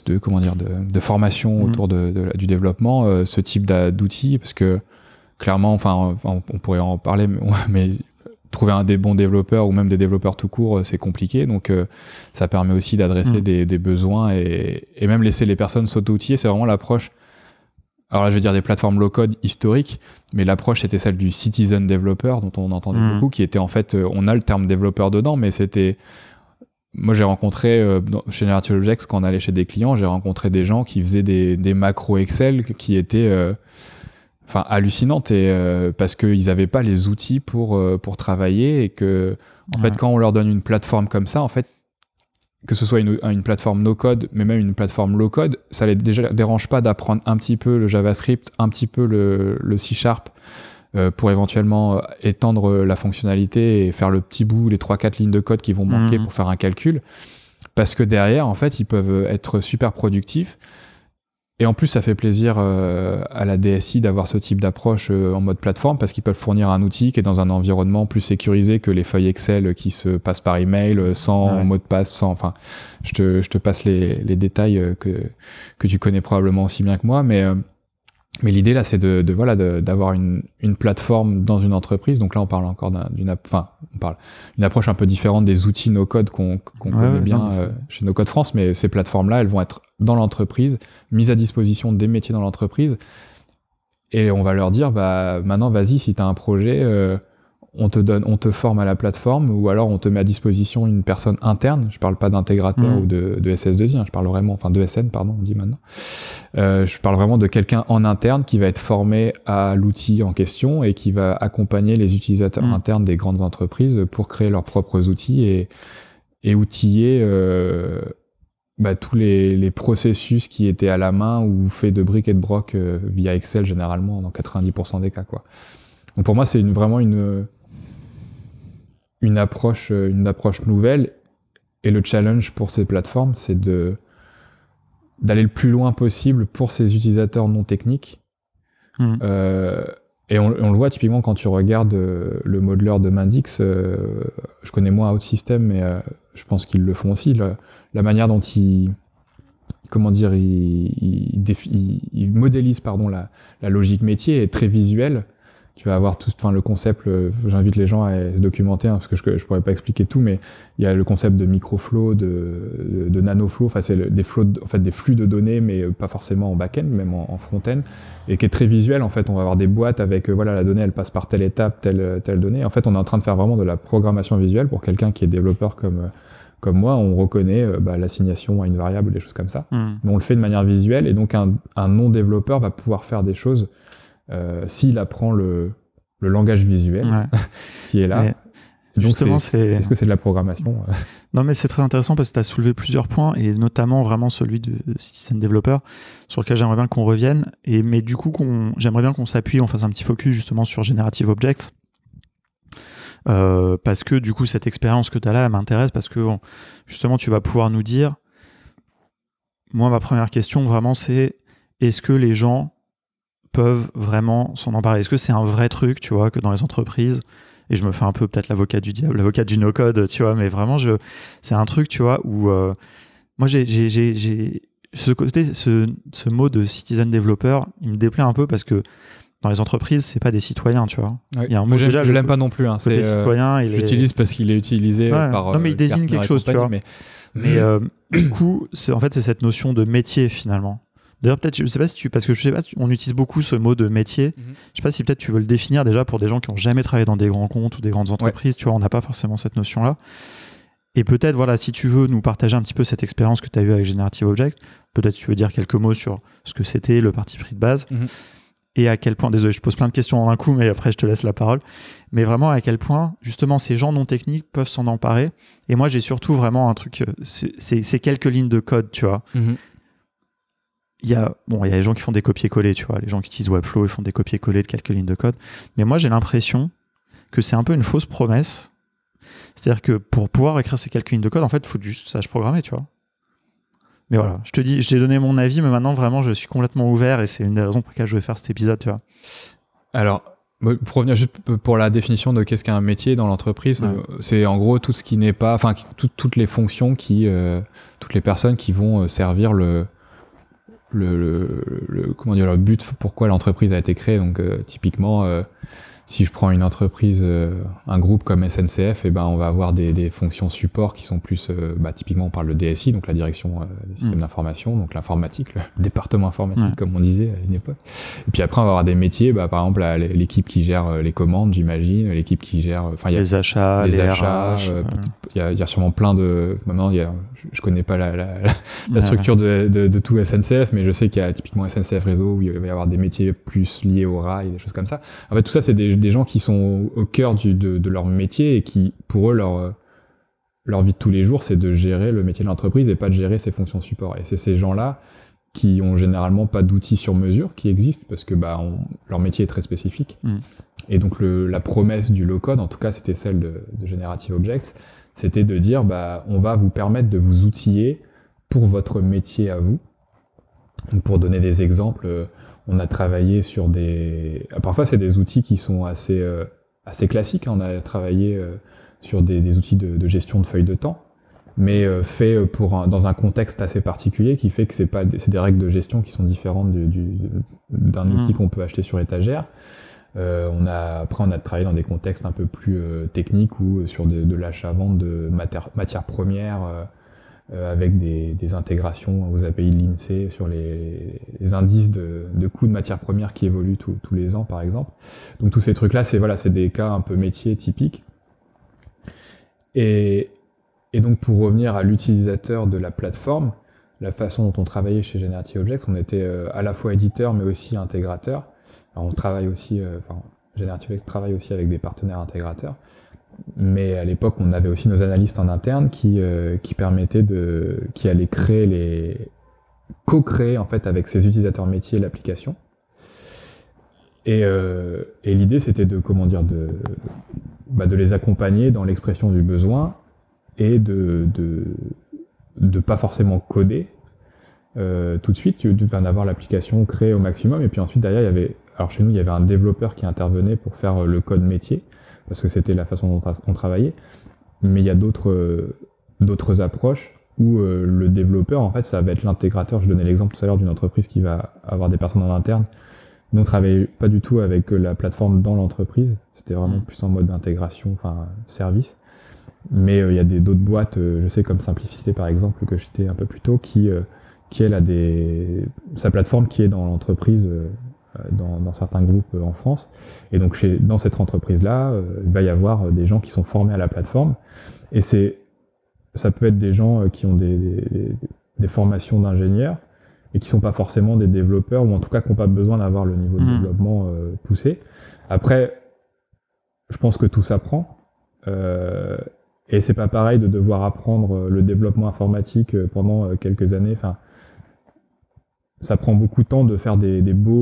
de formation autour du développement, ce type d'outils, parce que clairement, enfin on pourrait en parler, mais trouver des bons développeurs ou même des développeurs tout court, c'est compliqué, donc ça permet aussi d'adresser des besoins et même laisser les personnes s'auto-outiller. C'est vraiment l'approche. Alors là, je vais dire des plateformes low-code historiques, mais l'approche était celle du citizen developer, dont on entendait beaucoup, qui était en fait, on a le terme développeur dedans, mais c'était... Moi, j'ai rencontré, chez Generative Objects, quand on allait chez des clients, j'ai rencontré des gens qui faisaient des macros Excel qui étaient hallucinantes, parce qu'ils n'avaient pas les outils pour travailler, et que, en fait, quand on leur donne une plateforme comme ça, en fait, que ce soit une plateforme no-code, mais même une plateforme low-code, ça les dérange pas d'apprendre un petit peu le JavaScript, un petit peu le C# pour éventuellement étendre la fonctionnalité et faire le petit bout, les 3-4 lignes de code qui vont manquer pour faire un calcul. Parce que derrière, en fait, ils peuvent être super productifs. Et en plus, ça fait plaisir à la DSI d'avoir ce type d'approche en mode plateforme, parce qu'ils peuvent fournir un outil qui est dans un environnement plus sécurisé que les feuilles Excel qui se passent par email, sans mot de passe, sans... Enfin, je te passe les détails que tu connais probablement aussi bien que moi, mais l'idée là, c'est d'avoir une plateforme dans une entreprise. Donc là, on parle encore d'une approche un peu différente des outils no-code qu'on connaît bien chez No Code France, mais ces plateformes-là, elles vont être dans l'entreprise, mises à disposition des métiers dans l'entreprise, et on va leur dire, bah maintenant, vas-y, si tu as un projet, on te forme à la plateforme, ou alors on te met à disposition une personne interne. Je parle pas d'intégrateur ou de SS2I, je parle vraiment, de SN, pardon, on dit maintenant. Je parle vraiment de quelqu'un en interne qui va être formé à l'outil en question et qui va accompagner les utilisateurs internes des grandes entreprises pour créer leurs propres outils et outiller tous les processus qui étaient à la main ou faits de briques et de broc via Excel, généralement dans 90% des cas, quoi. Donc pour moi, c'est vraiment une approche nouvelle, et le challenge pour ces plateformes, c'est d'aller le plus loin possible pour ces utilisateurs non techniques. Et on le voit typiquement quand tu regardes le modeler de Mendix. Je connais moins OutSystem, mais je pense qu'ils le font aussi. La manière dont ils modélisent la logique métier est très visuelle. Tu vas avoir le concept, j'invite les gens à se documenter, parce que je pourrais pas expliquer tout, mais il y a le concept de microflow, de nanoflow, c'est des flux de données, mais pas forcément en back-end, même en front-end, et qui est très visuel. En fait, on va avoir des boîtes avec, la donnée, elle passe par telle étape, telle donnée. En fait, on est en train de faire vraiment de la programmation visuelle pour quelqu'un qui est développeur comme moi. On reconnaît l'assignation à une variable, des choses comme ça. Mais on le fait de manière visuelle, et donc un non-développeur va pouvoir faire des choses s'il apprend le langage visuel qui est là. Mais donc justement, est-ce que c'est de la programmation Non, mais c'est très intéressant parce que tu as soulevé plusieurs points, et notamment vraiment celui de Citizen Developer, sur lequel j'aimerais bien qu'on revienne. Mais du coup, j'aimerais bien qu'on s'appuie, on fasse un petit focus justement sur Generative Objects. Parce que du coup, cette expérience que tu as là, elle m'intéresse, parce que justement, tu vas pouvoir nous dire. Moi, ma première question, vraiment, c'est est-ce que les gens peuvent vraiment s'en emparer? Est-ce que c'est un vrai truc, tu vois, que dans les entreprises, et je me fais un peu peut-être l'avocat du diable, l'avocat du no-code, tu vois, mais vraiment, c'est un truc, tu vois, où moi, j'ai ce côté, ce mot de citizen developer, il me déplaît un peu parce que dans les entreprises, c'est pas des citoyens, tu vois. Ouais. Il y a un mot, je l'aime pas non plus. Hein. C'est citoyen. J'utilise parce qu'il est utilisé par. Non, mais il désigne quelque chose, tu vois. Mais du coup, c'est cette notion de métier finalement. D'ailleurs, peut-être, je sais pas si parce que je sais pas, on utilise beaucoup ce mot de métier. Je sais pas si peut-être tu veux le définir déjà pour des gens qui ont jamais travaillé dans des grands comptes ou des grandes entreprises. Tu vois, on n'a pas forcément cette notion-là. Et peut-être, voilà, si tu veux nous partager un petit peu cette expérience que tu as eue avec Generative Object, peut-être tu veux dire quelques mots sur ce que c'était le parti pris de base. Et à quel point, désolé, je pose plein de questions en un coup, mais après je te laisse la parole, mais vraiment à quel point justement ces gens non techniques peuvent s'en emparer. Et moi j'ai surtout vraiment un truc, c'est quelques lignes de code, tu vois. Il y a les gens qui font des copier-coller, tu vois, les gens qui utilisent Webflow, ils font des copier-coller de quelques lignes de code, mais moi j'ai l'impression que c'est un peu une fausse promesse. C'est-à-dire que pour pouvoir écrire ces quelques lignes de code, en fait il faut juste sache programmer, tu vois. Mais voilà, je te dis, j'ai donné mon avis, mais maintenant vraiment je suis complètement ouvert, et c'est une des raisons pour lesquelles je vais faire cet épisode, tu vois. Alors, pour revenir juste pour la définition de qu'est-ce qu'un métier dans l'entreprise, c'est en gros tout ce qui n'est pas, toutes les fonctions toutes les personnes qui vont servir comment dire, le but, pourquoi l'entreprise a été créée. Donc typiquement, si je prends une entreprise, un groupe comme SNCF, on va avoir des fonctions support qui sont plus, typiquement on parle de DSI, donc la direction des systèmes d'information, donc l'informatique, le département informatique comme on disait à une époque. Et puis après on va avoir des métiers, par exemple l'équipe qui gère les commandes, j'imagine, l'équipe qui gère, les achats, les achats. Il y a sûrement plein de, maintenant je connais pas la structure de tout SNCF, mais je sais qu'il y a typiquement SNCF Réseau où il va y avoir des métiers plus liés au rail, des choses comme ça. En fait, tout ça, c'est des gens qui sont au cœur de leur métier, et qui, pour eux, leur vie de tous les jours, c'est de gérer le métier de l'entreprise et pas de gérer ses fonctions support. Et c'est ces gens-là qui ont généralement pas d'outils sur mesure qui existent, parce que leur métier est très spécifique. Et donc la promesse du low-code, en tout cas c'était celle de Generative Objects, c'était de dire on va vous permettre de vous outiller pour votre métier à vous. Donc pour donner des exemples, on a travaillé sur parfois c'est des outils qui sont assez classiques. On a travaillé sur des outils de gestion de feuilles de temps, mais fait dans un contexte assez particulier, qui fait que c'est des règles de gestion qui sont différentes d'un outil qu'on peut acheter sur étagère. Après on a travaillé dans des contextes un peu plus techniques, ou sur de l'achat-vente de matières premières, avec des intégrations aux API de l'INSEE sur les indices de coûts de matières premières qui évoluent tous les ans, par exemple. Donc tous ces trucs-là, c'est des cas un peu métiers typiques. Et donc pour revenir à l'utilisateur de la plateforme, la façon dont on travaillait chez Generative Objects, on était à la fois éditeur mais aussi intégrateur. Alors on travaille aussi, Generative Objects travaille aussi avec des partenaires intégrateurs. Mais à l'époque, on avait aussi nos analystes en interne qui allaient co-créer en fait avec ces utilisateurs métiers l'application. Et l'idée, c'était de les accompagner dans l'expression du besoin, et de pas forcément coder tout de suite, d'avoir l'application créée au maximum. Et puis ensuite, derrière, chez nous, il y avait un développeur qui intervenait pour faire le code métier, parce que c'était la façon dont on travaillait. Mais il y a d'autres d'autres approches où le développeur, en fait, ça va être l'intégrateur. Je donnais l'exemple tout à l'heure d'une entreprise qui va avoir des personnes en interne. Nous, on travaillait pas du tout avec la plateforme dans l'entreprise. C'était vraiment plus en mode intégration, enfin, service. Mais il y a d'autres boîtes, je sais comme Simplicité par exemple, que j'étais un peu plus tôt, qui elle a sa plateforme qui est dans l'entreprise, dans certains groupes en France. Et donc dans cette entreprise-là, il va y avoir des gens qui sont formés à la plateforme. Et ça peut être des gens qui ont des formations d'ingénieurs et qui sont pas forcément des développeurs, ou en tout cas qui n'ont pas besoin d'avoir le niveau de développement poussé. Après, je pense que tout s'apprend. Et c'est pas pareil de devoir apprendre le développement informatique pendant quelques années. Enfin, ça prend beaucoup de temps de faire des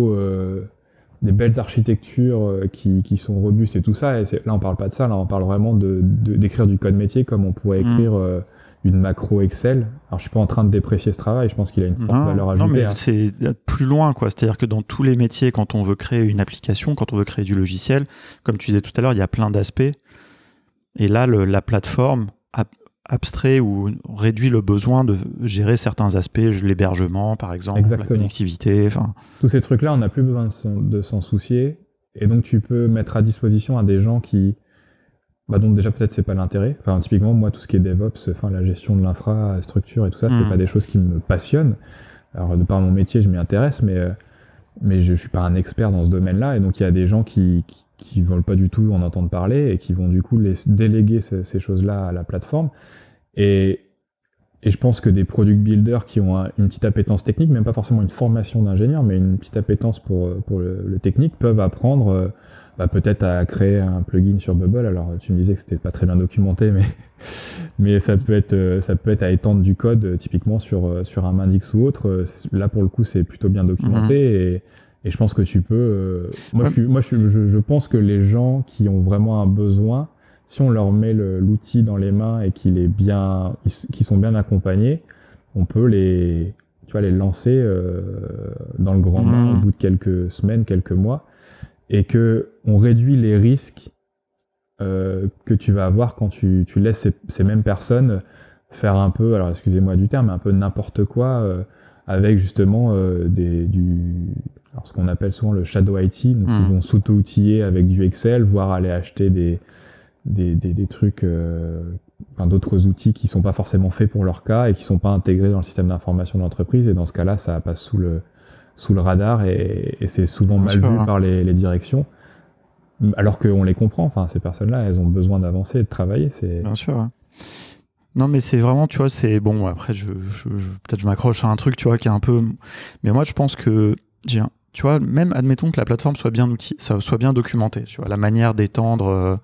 belles architectures qui sont robustes et tout ça. Et là, on parle pas de ça. Là, on parle vraiment d'écrire du code métier comme on pourrait écrire une macro Excel. Alors, je suis pas en train de déprécier ce travail. Je pense qu'il a une forte valeur ajoutée. Non, mais c'est plus loin, quoi. C'est-à-dire que dans tous les métiers, quand on veut créer une application, quand on veut créer du logiciel, comme tu disais tout à l'heure, il y a plein d'aspects. Et là, la plateforme abstrait ou réduit le besoin de gérer certains aspects, l'hébergement par exemple, la connectivité. Tous ces trucs-là, on n'a plus besoin de s'en soucier. Et donc, tu peux mettre à disposition à des gens qui... donc déjà, peut-être, c'est pas l'intérêt. Enfin, typiquement, moi, tout ce qui est DevOps, la gestion de l'infrastructure et tout ça, c'est pas des choses qui me passionnent. Alors, de par mon métier, je m'y intéresse, mais je suis pas un expert dans ce domaine-là. Et donc, il y a des gens qui veulent pas du tout en entendre parler et qui vont du coup déléguer ces choses-là à la plateforme. Et je pense que des product builders qui ont une petite appétence technique, même pas forcément une formation d'ingénieur, mais une petite appétence pour le technique, peuvent apprendre peut-être à créer un plugin sur Bubble. Alors, tu me disais que c'était pas très bien documenté, mais ça peut être à étendre du code, typiquement sur un Mendix ou autre. Là, pour le coup, c'est plutôt bien documenté et je pense que tu peux... Je pense que les gens qui ont vraiment un besoin, si on leur met l'outil dans les mains et qu'ils sont bien accompagnés, on peut les lancer dans le grand bain au bout de quelques semaines, quelques mois, et que on réduit les risques que tu vas avoir quand tu laisses ces mêmes personnes faire un peu, alors excusez-moi du terme, mais un peu n'importe quoi avec justement alors ce qu'on appelle souvent le shadow IT, donc ils vont s'auto-outiller avec du Excel, voire aller acheter des trucs, d'autres outils qui sont pas forcément faits pour leur cas et qui sont pas intégrés dans le système d'information de l'entreprise. Et dans ce cas-là, ça passe sous le radar et c'est souvent mal vu par les directions. Alors qu'on les comprend. Enfin, ces personnes-là, elles ont besoin d'avancer et de travailler. Bien sûr. Hein. Non, mais c'est vraiment, tu vois, c'est bon. Après, peut-être je m'accroche à un truc, tu vois, qui est un peu. Mais moi, je pense que tu vois, même admettons que la plateforme soit bien soit bien documentée, tu vois, la manière d'étendre.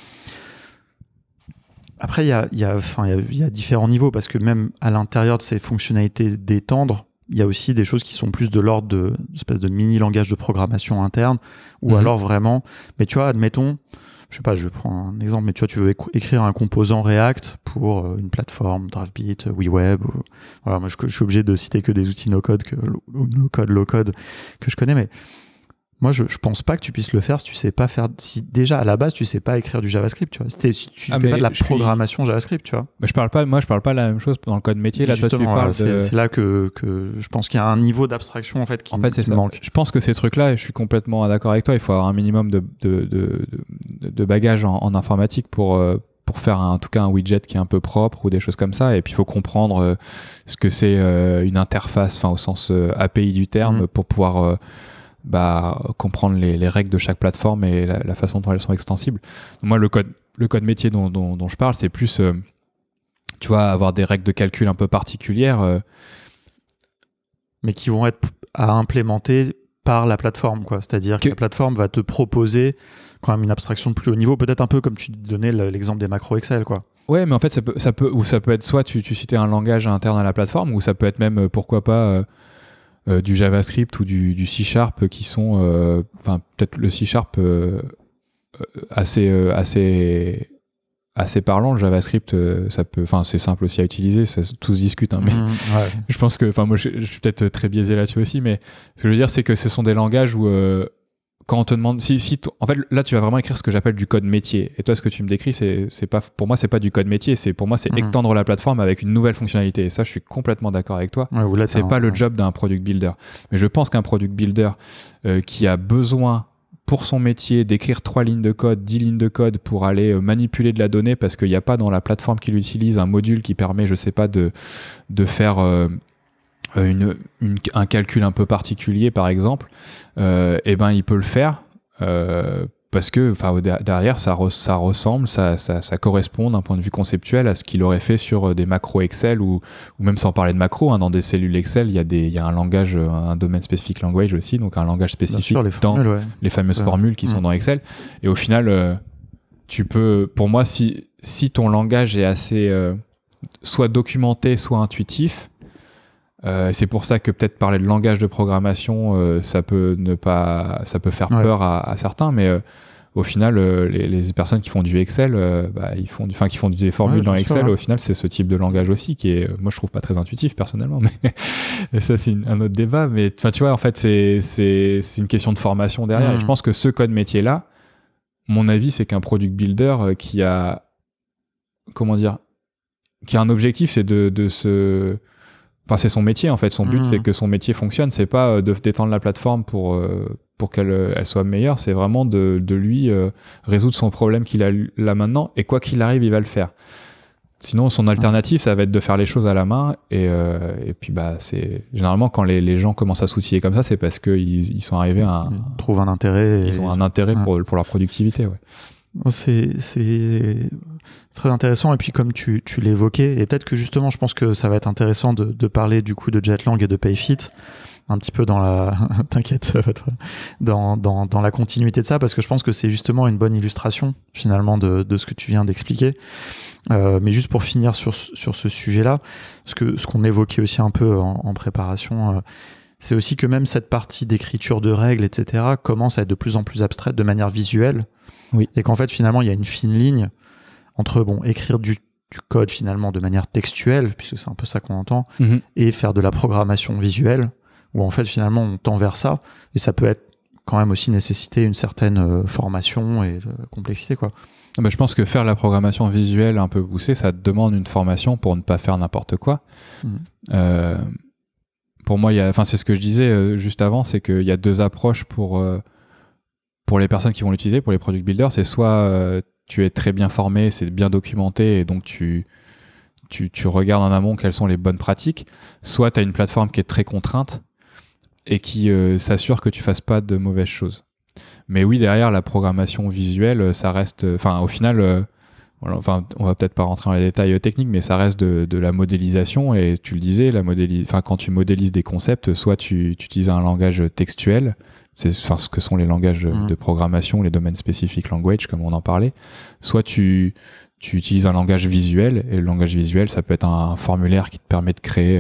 Après, il y a différents niveaux parce que même à l'intérieur de ces fonctionnalités d'étendre, il y a aussi des choses qui sont plus de l'ordre de espèce de mini langage de programmation interne ou alors vraiment. Mais tu vois, admettons, je sais pas, je prends un exemple, mais tu vois, tu veux écrire un composant React pour une plateforme, Draftbeat, WeWeb. Voilà, moi, je suis obligé de citer que des outils no-code, low-code que je connais, mais moi, je pense pas que tu puisses le faire si tu sais pas faire. Si déjà à la base tu sais pas écrire du JavaScript, tu vois. Si tu fais pas de la programmation JavaScript, tu vois. Mais je parle pas la même chose dans le code métier. Là, toi, tu parles c'est là que je pense qu'il y a un niveau d'abstraction en fait qui manque. Je pense que ces trucs-là, et je suis complètement d'accord avec toi, il faut avoir un minimum de bagages en informatique pour faire en tout cas un widget qui est un peu propre ou des choses comme ça. Et puis il faut comprendre ce que c'est une interface, au sens API du terme, pour pouvoir comprendre les règles de chaque plateforme et la façon dont elles sont extensibles. Donc moi, le code métier dont je parle, c'est plus, tu vois, avoir des règles de calcul un peu particulières. Mais qui vont être à implémenter par la plateforme, quoi. C'est-à-dire que la plateforme va te proposer quand même une abstraction de plus haut niveau, peut-être un peu comme tu donnais l'exemple des macros Excel, quoi. Ouais, mais en fait, ça peut être soit tu citais un langage interne à la plateforme, ou ça peut être même, pourquoi pas... du JavaScript ou du C# qui sont peut-être le C# assez parlant. Le JavaScript, ça peut, c'est simple aussi à utiliser, tout se discute, hein, mais je pense que moi je suis peut-être très biaisé là-dessus aussi, mais ce que je veux dire, c'est que ce sont des langages où quand on te demande, en fait, là, tu vas vraiment écrire ce que j'appelle du code métier. Et toi, ce que tu me décris, c'est pas, pour moi, c'est pas du code métier. Pour moi, c'est étendre la plateforme avec une nouvelle fonctionnalité. Et ça, je suis complètement d'accord avec toi. Ouais, c'est pas le job d'un product builder. Mais je pense qu'un product builder qui a besoin pour son métier d'écrire 3 lignes de code, 10 lignes de code pour aller manipuler de la donnée parce qu'il n'y a pas dans la plateforme qu'il utilise un module qui permet, je sais pas, de faire un calcul un peu particulier, par exemple, et ben il peut le faire parce que derrière ça ressemble, ça correspond d'un point de vue conceptuel à ce qu'il aurait fait sur des macros Excel ou même sans parler de macros, dans des cellules Excel, il y a un langage, un domaine specific language aussi, donc un langage spécifique dans les fameuses formules qui sont dans Excel. Et au final, tu peux, pour moi, si ton langage est assez soit documenté, soit intuitif, c'est pour ça que peut-être parler de langage de programmation, ça peut faire peur à certains, mais au final, les personnes qui font du Excel, qui font des formules dans Excel, au final, c'est ce type de langage aussi qui est, moi, je trouve pas très intuitif personnellement, mais ça, c'est un autre débat. Mais tu vois, en fait, c'est une question de formation derrière. Et je pense que ce code métier-là, mon avis, c'est qu'un product builder qui a un objectif, c'est c'est son métier en fait. Son but, c'est que son métier fonctionne. C'est pas d'étendre la plateforme pour qu'elle soit meilleure. C'est vraiment de lui résoudre son problème qu'il a là maintenant. Et quoi qu'il arrive, il va le faire. Sinon, son alternative, ça va être de faire les choses à la main. Et puis, c'est généralement quand les gens commencent à s'outiller comme ça, c'est parce qu'ils sont arrivés à ils trouvent un intérêt. Ils ont un intérêt pour leur productivité. Ouais. C'est très intéressant, et puis comme tu l'évoquais, et peut-être que justement je pense que ça va être intéressant de parler du coup de Jetlang et de Payfit un petit peu dans la t'inquiète, dans la continuité de ça, parce que je pense que c'est justement une bonne illustration finalement de ce que tu viens d'expliquer. Mais juste pour finir sur ce sujet-là, ce qu'on évoquait aussi un peu en préparation, c'est aussi que même cette partie d'écriture de règles, etc., commence à être de plus en plus abstraite de manière visuelle. Oui. Et qu'en fait, finalement, il y a une fine ligne entre écrire du code finalement de manière textuelle, puisque c'est un peu ça qu'on entend, et faire de la programmation visuelle, où en fait, finalement, on tend vers ça. Et ça peut être quand même aussi nécessiter une certaine formation et complexité, quoi. Je pense que faire la programmation visuelle un peu poussée, ça demande une formation pour ne pas faire n'importe quoi. Pour moi, c'est ce que je disais juste avant, c'est qu'il y a 2 approches pour les personnes qui vont l'utiliser, pour les product builders. C'est soit tu es très bien formé, c'est bien documenté, et donc tu regardes en amont quelles sont les bonnes pratiques, soit tu as une plateforme qui est très contrainte et qui s'assure que tu fasses pas de mauvaises choses. Mais oui, derrière la programmation visuelle, ça reste, au final, on va peut-être pas rentrer dans les détails techniques, mais ça reste de la modélisation. Et tu le disais, quand tu modélises des concepts, soit tu utilises un langage textuel, c'est ce que sont les langages de programmation, les domaines specific language, comme on en parlait, soit tu utilises un langage visuel, et le langage visuel, ça peut être un formulaire qui te permet de créer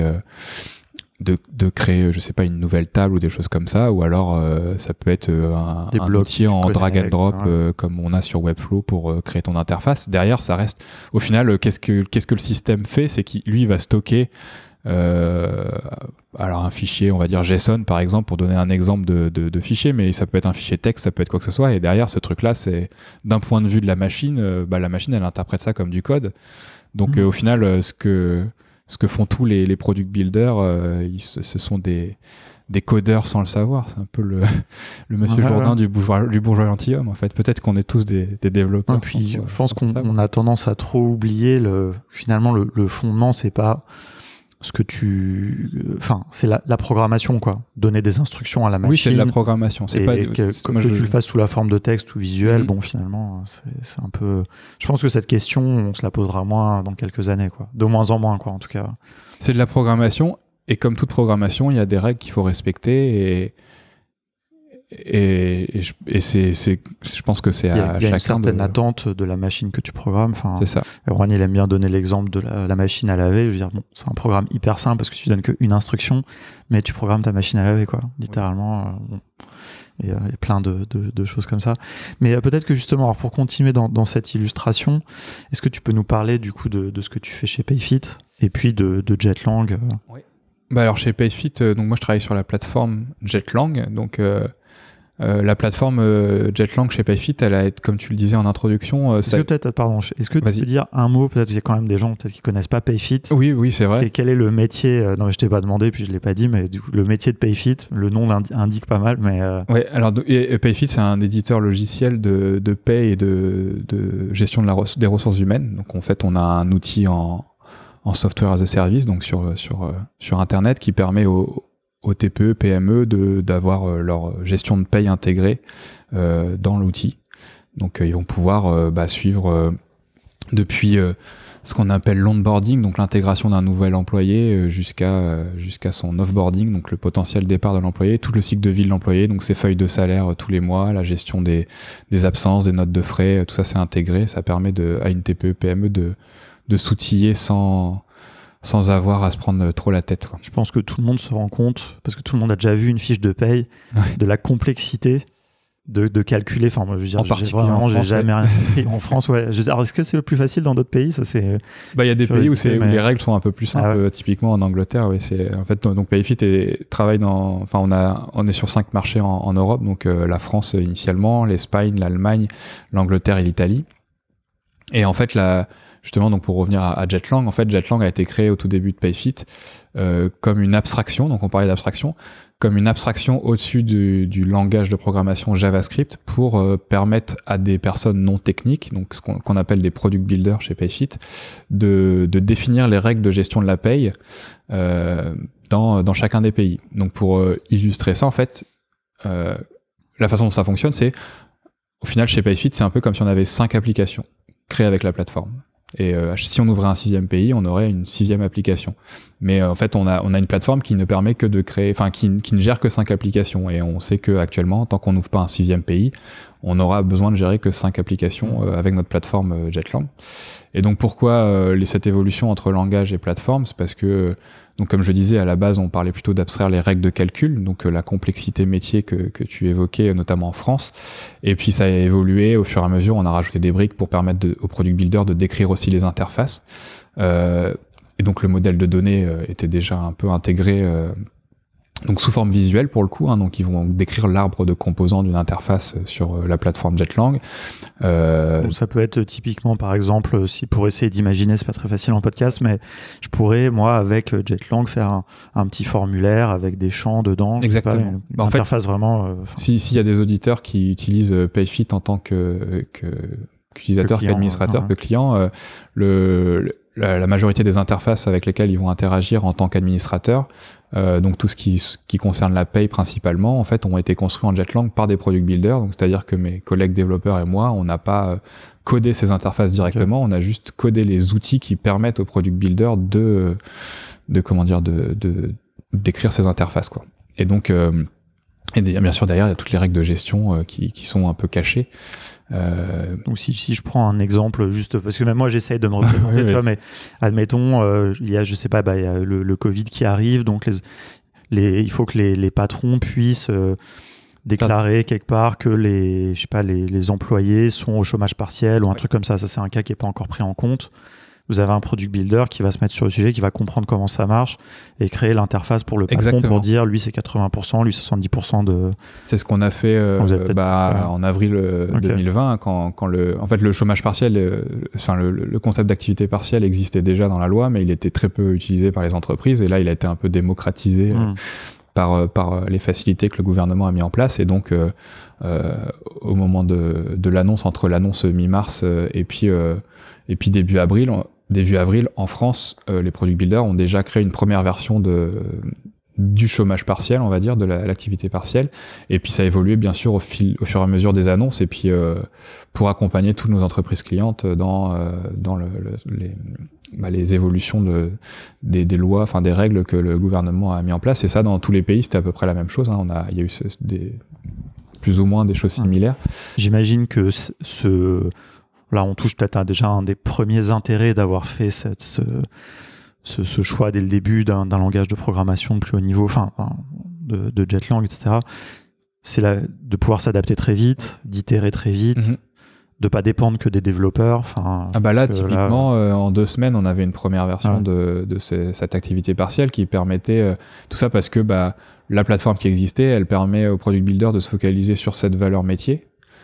je sais pas, une nouvelle table ou des choses comme ça, ou alors ça peut être un outil en drag and drop comme on a sur Webflow pour créer ton interface. Derrière, ça reste, au final, qu'est-ce que le système fait, c'est qu'il lui va stocker alors un fichier, on va dire JSON par exemple, pour donner un exemple de fichier, mais ça peut être un fichier texte, ça peut être quoi que ce soit, et derrière ce truc là, c'est d'un point de vue de la machine, la machine elle interprète ça comme du code. Donc au final, ce que font tous les product builders, ce sont des codeurs sans le savoir. C'est un peu le monsieur Jourdain du bourgeois gentilhomme, en fait. Peut-être qu'on est tous des développeurs. Et puis, je pense qu'on a tendance à trop oublier finalement le fondement, c'est pas c'est la programmation, quoi. Donner des instructions à la machine. Oui, c'est de la programmation. C'est pas que tu le fasses sous la forme de texte ou visuel. Finalement, c'est un peu. Je pense que cette question, on se la posera moins dans quelques années, quoi. De moins en moins, quoi, en tout cas. C'est de la programmation, et comme toute programmation, il y a des règles qu'il faut respecter, et je pense que c'est à chacun. Il y a une certaine attente de la machine que tu programmes. C'est ça. Juan, il aime bien donner l'exemple de la machine à laver. Je veux dire, c'est un programme hyper simple parce que tu donnes qu'une instruction, mais tu programmes ta machine à laver, quoi. Littéralement. Et il y a plein de choses comme ça. Mais peut-être que justement, alors pour continuer dans cette illustration, est-ce que tu peux nous parler du coup de ce que tu fais chez Payfit et puis de Jetlang? Oui. Alors chez Payfit, donc moi je travaille sur la plateforme Jetlang, donc La plateforme Jetlang chez Payfit, elle a été, comme tu le disais en introduction... est-ce que tu peux dire un mot, peut-être il y a quand même des gens peut-être qui connaissent pas Payfit. Oui, c'est vrai. Et quel est le métier non, je t'ai pas demandé, puis je l'ai pas dit, mais du coup, le métier de Payfit, le nom indique pas mal, mais... Ouais, alors Payfit, c'est un éditeur logiciel de paie et de gestion des ressources humaines. Donc en fait, on a un outil en software as a service, donc sur Internet, qui permet aux TPE, PME d'avoir leur gestion de paye intégrée dans l'outil. Donc ils vont pouvoir suivre depuis ce qu'on appelle l'onboarding, donc l'intégration d'un nouvel employé jusqu'à son offboarding, donc le potentiel départ de l'employé, tout le cycle de vie de l'employé, donc ses feuilles de salaire tous les mois, la gestion des absences, des notes de frais, tout ça c'est intégré. Ça permet à une TPE, PME de s'outiller sans avoir à se prendre trop la tête, quoi. Je pense que tout le monde se rend compte, parce que tout le monde a déjà vu une fiche de paye, de la complexité de calculer. Enfin, moi, je veux dire, j'ai jamais rien compris. En France, ouais. Alors, est-ce que c'est le plus facile dans d'autres pays? Ça, c'est. Il y a des pays où les règles sont un peu plus simples. Ouais. Typiquement en Angleterre, oui, c'est en fait donc Payfit travaille on est sur 5 marchés en Europe, donc la France initialement, l'Espagne, l'Allemagne, l'Angleterre et l'Italie. Et en fait justement, donc pour revenir à Jetlang, en fait, Jetlang a été créé au tout début de Payfit comme une abstraction. Donc on parlait d'abstraction, comme une abstraction au-dessus du langage de programmation JavaScript pour permettre à des personnes non techniques, donc ce qu'on appelle des product builders chez Payfit, de définir les règles de gestion de la paye dans chacun des pays. Donc pour illustrer ça, en fait, la façon dont ça fonctionne, c'est au final chez Payfit, c'est un peu comme si on avait 5 applications créées avec la plateforme. Et si on ouvrait un 6e pays, on aurait une 6e application. Mais en fait, on a une plateforme qui ne permet que de créer, enfin qui ne gère que 5 applications. Et on sait que actuellement, tant qu'on n'ouvre pas un 6e pays, on aura besoin de gérer que 5 applications avec notre plateforme Jetlang. Et donc pourquoi cette évolution entre langage et plateforme? C'est parce que, donc comme je disais, à la base, on parlait plutôt d'abstraire les règles de calcul, donc la complexité métier que tu évoquais, notamment en France. Et puis ça a évolué au fur et à mesure, on a rajouté des briques pour permettre au product builder de décrire aussi les interfaces. Et donc le modèle de données était déjà un peu intégré donc sous forme visuelle pour le coup, hein, donc ils vont décrire l'arbre de composants d'une interface sur la plateforme Jetlang. Donc ça peut être typiquement, par exemple, si pour essayer d'imaginer, c'est pas très facile en podcast, mais je pourrais, moi, avec Jetlang, faire un petit formulaire avec des champs dedans. Exactement. Pas, une interface vraiment. S'il y a des auditeurs qui utilisent Payfit en tant qu'utilisateur, qu'administrateur, que client, la majorité des interfaces avec lesquelles ils vont interagir en tant qu'administrateur, donc tout ce qui concerne la paye principalement, en fait, ont été construits en Jetlang par des product builders. Donc c'est-à-dire que mes collègues développeurs et moi, on n'a pas codé ces interfaces directement, on a juste codé les outils qui permettent aux product builders de d'écrire ces interfaces, quoi. Et donc et bien sûr derrière il y a toutes les règles de gestion qui sont un peu cachées. Donc si je prends un exemple, juste parce que même moi j'essaye de me représenter, mais admettons il y a, je sais pas, il y a le Covid qui arrive, donc il faut que les patrons puissent déclarer quelque part que les employés sont au chômage partiel ou un truc comme ça. Ça c'est un cas qui est pas encore pris en compte. Vous avez un product builder qui va se mettre sur le sujet, qui va comprendre comment ça marche et créer l'interface pour le patron. Exactement. Pour dire lui c'est 80%, lui 70% de... C'est ce qu'on a fait en avril 2020 quand en fait le chômage partiel, le concept d'activité partielle existait déjà dans la loi, mais il était très peu utilisé par les entreprises et là il a été un peu démocratisé par les facilités que le gouvernement a mis en place. Et donc au moment de l'annonce, entre l'annonce mi-mars et puis début avril, en France, les product builders ont déjà créé une première version du chômage partiel, on va dire, de l'activité partielle. Et puis ça a évolué bien sûr au fur et à mesure des annonces, et puis pour accompagner toutes nos entreprises clientes dans les évolutions des lois, enfin des règles que le gouvernement a mis en place. Et ça, dans tous les pays, c'était à peu près la même chose, hein. Il y a eu plus ou moins des choses similaires. J'imagine que là, on touche peut-être déjà un des premiers intérêts d'avoir fait ce choix dès le début d'un langage de programmation de plus haut niveau, de Jetlang, etc. C'est de pouvoir s'adapter très vite, d'itérer très vite, de pas dépendre que des développeurs. Enfin, là, typiquement, en 2 semaines, on avait une première version de cette activité partielle qui permettait tout ça parce que la plateforme qui existait, elle permet au product builder de se focaliser sur cette valeur métier.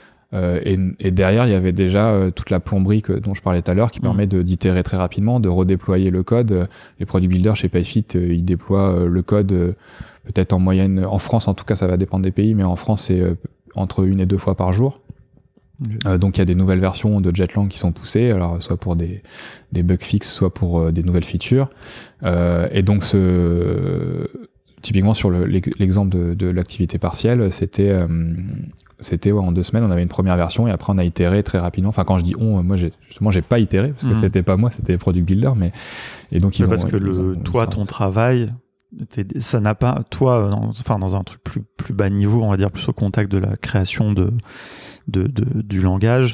Et derrière, il y avait déjà toute la plomberie dont je parlais tout à l'heure qui permet d'itérer très rapidement, de redéployer le code. Les product builders chez PayFit, ils déploient le code peut-être en moyenne, en France en tout cas, ça va dépendre des pays, mais en France, c'est entre 1 et 2 fois par jour. Donc il y a des nouvelles versions de Jetlang qui sont poussées, alors soit pour des bugs fixes, soit pour des nouvelles features. Et donc typiquement sur l'exemple de l'activité partielle, c'était en 2 semaines, on avait une première version et après on a itéré très rapidement. Enfin, quand je dis moi j'ai pas itéré parce que c'était pas moi, c'était les product builders, mais et donc parce que ton travail, ça n'a pas dans un truc plus bas niveau, on va dire plus au contact de la création du langage,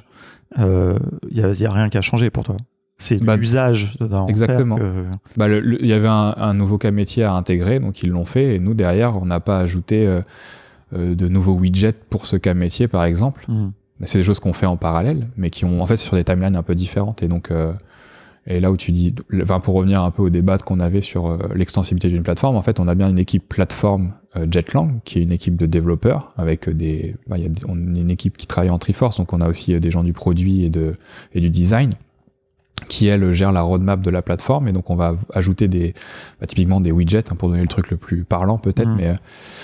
y a rien qui a changé pour toi. C'est l'usage. Exactement. Il y avait un nouveau cas métier à intégrer, donc ils l'ont fait, et nous derrière on n'a pas ajouté de nouveaux widgets pour ce cas métier par exemple. C'est des choses qu'on fait en parallèle, mais qui ont en fait sur des timelines un peu différentes, et donc et là où tu dis, pour revenir un peu au débat qu'on avait sur l'extensibilité d'une plateforme, en fait on a bien une équipe plateforme Jetlang qui est une équipe de développeurs avec on est une équipe qui travaille en Triforce, donc on a aussi des gens du produit et du design qui elle gère la roadmap de la plateforme, et donc on va ajouter typiquement des widgets pour donner le truc le plus parlant peut-être, mais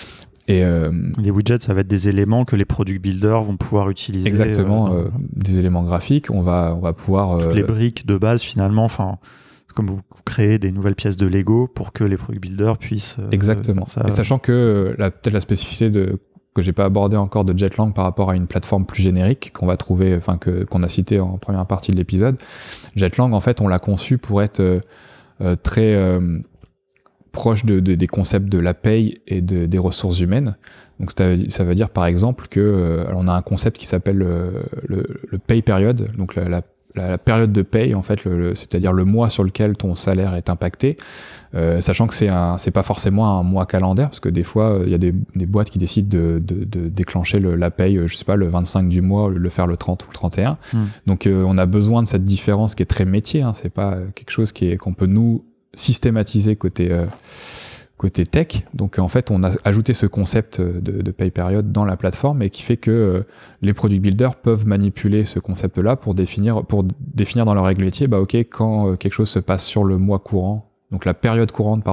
les widgets, ça va être des éléments que les product builders vont pouvoir utiliser. Exactement, des éléments graphiques. On va pouvoir toutes les briques de base finalement. Enfin, comme vous créez des nouvelles pièces de Lego pour que les product builders puissent. Exactement. Et sachant que peut-être la spécificité que j'ai pas abordé encore de Jetlang par rapport à une plateforme plus générique qu'on va trouver, qu'on a cité en première partie de l'épisode. Jetlang, en fait, on l'a conçu pour être très proche des concepts de la paye et des ressources humaines. Donc ça veut dire par exemple que on a un concept qui s'appelle le pay period, donc la période de paye, en fait, c'est-à-dire le mois sur lequel ton salaire est impacté, sachant que c'est pas forcément un mois calendaire, parce que des fois il y a des boîtes qui décident de déclencher la paye, je sais pas, le 25 du mois, le faire le 30 ou le 31. Donc on a besoin de cette différence qui est très métier, hein, c'est pas quelque chose qu'on peut nous systématiser côté tech. Donc en fait on a ajouté ce concept de pay period dans la plateforme, et qui fait que les product builders peuvent manipuler ce concept là pour définir dans leur règle métier, quand quelque chose se passe sur le mois courant, donc la période courante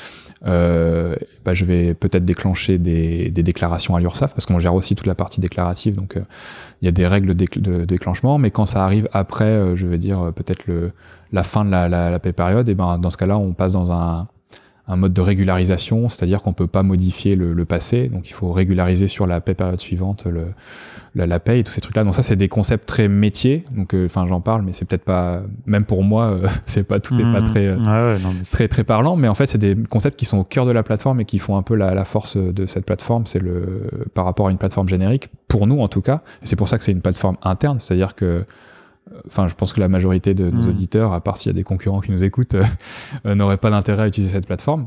je vais peut-être déclencher des déclarations à l'URSSAF, parce qu'on gère aussi toute la partie déclarative, donc il y a des règles de déclenchement, mais quand ça arrive après, je vais dire peut-être la fin de la pay période, et dans ce cas-là on passe dans un mode de régularisation, c'est-à-dire qu'on peut pas modifier le passé, donc il faut régulariser sur la pay période suivante la paye et tous ces trucs-là. Donc ça, c'est des concepts très métiers, donc j'en parle, mais c'est peut-être pas, même pour moi, c'est pas tout est pas très très parlant, mais en fait c'est des concepts qui sont au cœur de la plateforme et qui font un peu la force de cette plateforme, c'est par rapport à une plateforme générique, pour nous en tout cas, et c'est pour ça que c'est une plateforme interne, c'est-à-dire que je pense que la majorité de nos auditeurs, à part s'il y a des concurrents qui nous écoutent, n'auraient pas d'intérêt à utiliser cette plateforme.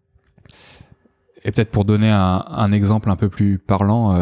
Et peut-être pour donner un exemple un peu plus parlant,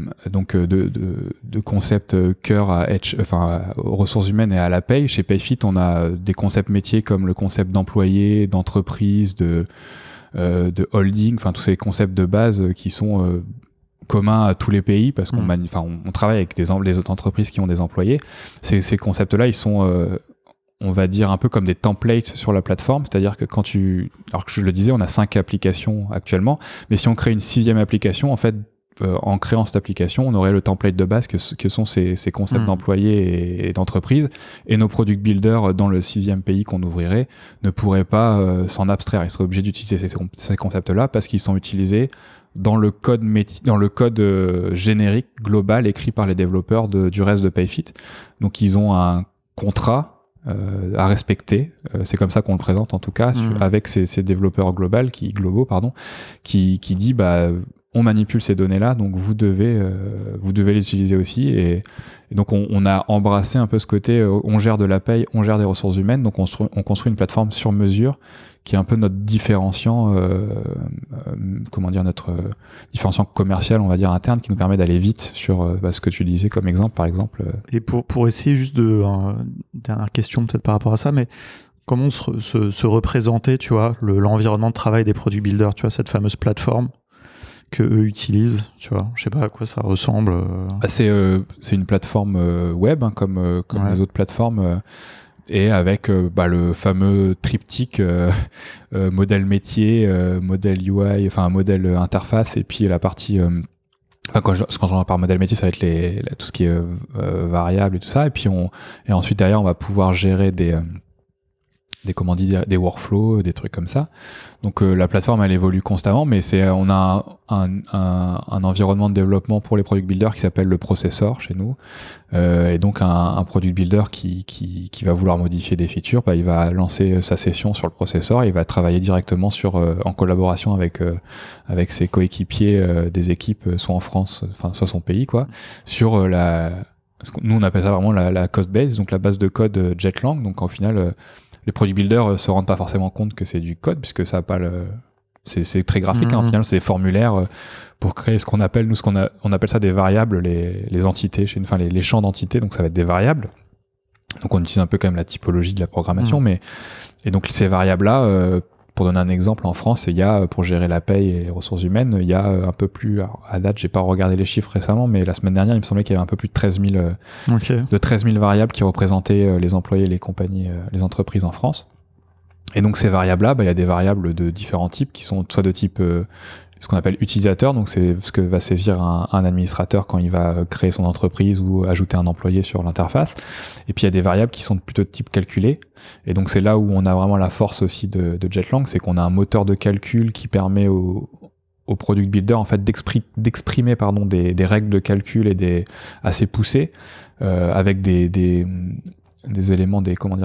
de concepts cœur à edge, aux ressources humaines et à la paye, chez PayFit, on a des concepts métiers comme le concept d'employé, d'entreprise, de holding, tous ces concepts de base qui sont commun à tous les pays, parce qu'on on travaille avec les autres entreprises qui ont des employés. Ces concepts-là, ils sont, on va dire, un peu comme des templates sur la plateforme, c'est-à-dire que alors que je le disais, on a 5 applications actuellement, mais si on crée une 6e application, en fait, en créant cette application, on aurait le template de base que sont ces concepts d'employés et d'entreprise, et nos product builders dans le 6e pays qu'on ouvrirait ne pourraient pas s'en abstraire. Ils seraient obligés d'utiliser ces concepts-là parce qu'ils sont utilisés dans le code générique global écrit par les développeurs du reste de PayFit. Donc ils ont un contrat à respecter, c'est comme ça qu'on le présente en tout cas, avec ces développeurs globaux qui dit on manipule ces données-là, donc vous devez les utiliser aussi. Et donc on a embrassé un peu ce côté, on gère de la paye, on gère des ressources humaines, donc on construit une plateforme sur mesure qui est un peu notre différenciant, notre différenciant commercial, on va dire interne, qui nous permet d'aller vite sur ce que tu disais comme exemple, par exemple. Et pour essayer juste dernière question peut-être par rapport à ça, mais comment se représenter, tu vois, l'environnement de travail des product builders, tu vois, cette fameuse plateforme que eux utilisent, tu vois, je sais pas à quoi ça ressemble. C'est une plateforme web, hein, comme les autres plateformes, et avec le fameux triptyque modèle métier, modèle UI, enfin modèle interface, et puis la partie quand j'en parle modèle métier, ça va être tout ce qui est variable et tout ça, et puis ensuite derrière on va pouvoir gérer des workflows, des trucs comme ça. Donc la plateforme elle évolue constamment, mais on a un environnement de développement pour les product builders qui s'appelle le processor chez nous, et donc un product builder qui va vouloir modifier des features, il va lancer sa session sur le processor et il va travailler directement en collaboration avec ses coéquipiers des équipes, soit en France, soit son pays, quoi, sur nous on appelle ça vraiment la code base, donc la base de code Jetlang. Donc en final les product builders se rendent pas forcément compte que c'est du code, puisque ça a pas c'est très graphique, hein, au final c'est des formulaires pour créer ce qu'on appelle, on appelle ça des variables, les entités, les champs d'entités, donc ça va être des variables. Donc on utilise un peu quand même la typologie de la programmation, et donc ces variables-là, pour donner un exemple, en France, il y a, pour gérer la paye et les ressources humaines, il y a un peu plus, à date, j'ai pas regardé les chiffres récemment, mais la semaine dernière, il me semblait qu'il y avait un peu plus de 13 000 variables qui représentaient les employés, les compagnies, les entreprises en France. Et donc ces variables-là, il y a des variables de différents types qui sont soit de type ce qu'on appelle utilisateur, donc c'est ce que va saisir un administrateur quand il va créer son entreprise ou ajouter un employé sur l'interface. Et puis il y a des variables qui sont plutôt de type calculé. Et donc c'est là où on a vraiment la force aussi de Jetlang, c'est qu'on a un moteur de calcul qui permet au product builder en fait d'exprimer des règles de calcul et assez poussées, avec des éléments,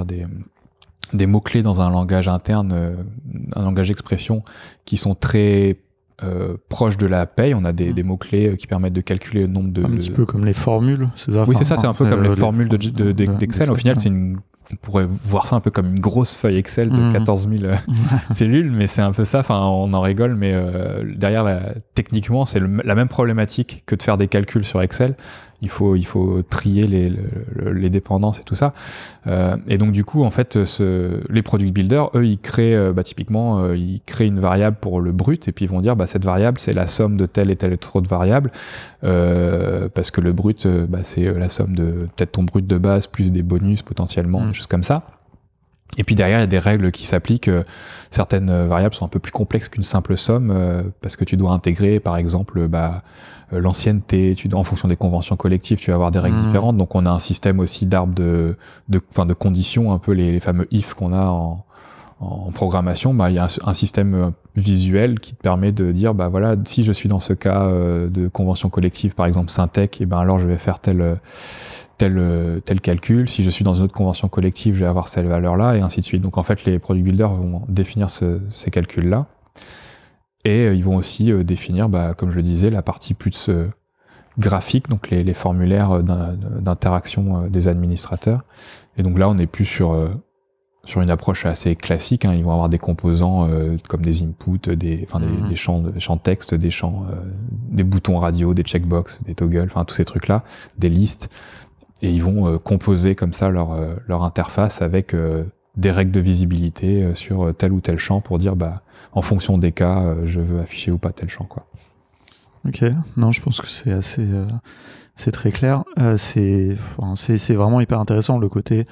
des mots-clés dans un langage interne, un langage d'expression qui sont très proches de la paye. On a des mots-clés qui permettent de calculer le nombre de... Un petit peu comme les formules, c'est ça? Oui, c'est ça, c'est un peu comme les formules d'Excel. Au final, on pourrait voir ça un peu comme une grosse feuille Excel de 14 000 cellules, mais c'est un peu ça, on en rigole, mais derrière, techniquement, c'est la même problématique que de faire des calculs sur Excel. Il faut trier les dépendances et tout ça. Et donc, du coup, en fait, les product builders, eux, ils créent, typiquement, ils créent une variable pour le brut, et puis ils vont dire, cette variable, c'est la somme de telle et telle autre variable, parce que le brut, c'est la somme de peut-être ton brut de base, plus des bonus potentiellement, des choses comme ça. Et puis derrière, il y a des règles qui s'appliquent. Certaines variables sont un peu plus complexes qu'une simple somme, parce que tu dois intégrer, par exemple, l'ancienneté. En fonction des conventions collectives, tu vas avoir des règles différentes. Donc on a un système aussi d'arbres de conditions, un peu les fameux if qu'on a en programmation. Il y a un système visuel qui te permet de dire, si je suis dans ce cas de convention collective, par exemple Syntec, et alors je vais faire tel calcul. Si je suis dans une autre convention collective, je vais avoir cette valeur-là, et ainsi de suite. Donc en fait, les product builders vont définir ces calculs-là, et ils vont aussi définir, comme je le disais, la partie plus graphique, donc les formulaires d'interaction des administrateurs. Et donc là, on n'est plus sur une approche assez classique, hein. Ils vont avoir des composants comme des inputs, des champs texte, des champs, des boutons radio, des checkbox, des toggles, tous ces trucs-là, des listes. Et ils vont composer comme ça leur interface avec des règles de visibilité sur tel ou tel champ pour dire, en fonction des cas, je veux afficher ou pas tel champ, quoi. Ok, non, je pense que c'est assez, c'est très clair. C'est vraiment hyper intéressant le côté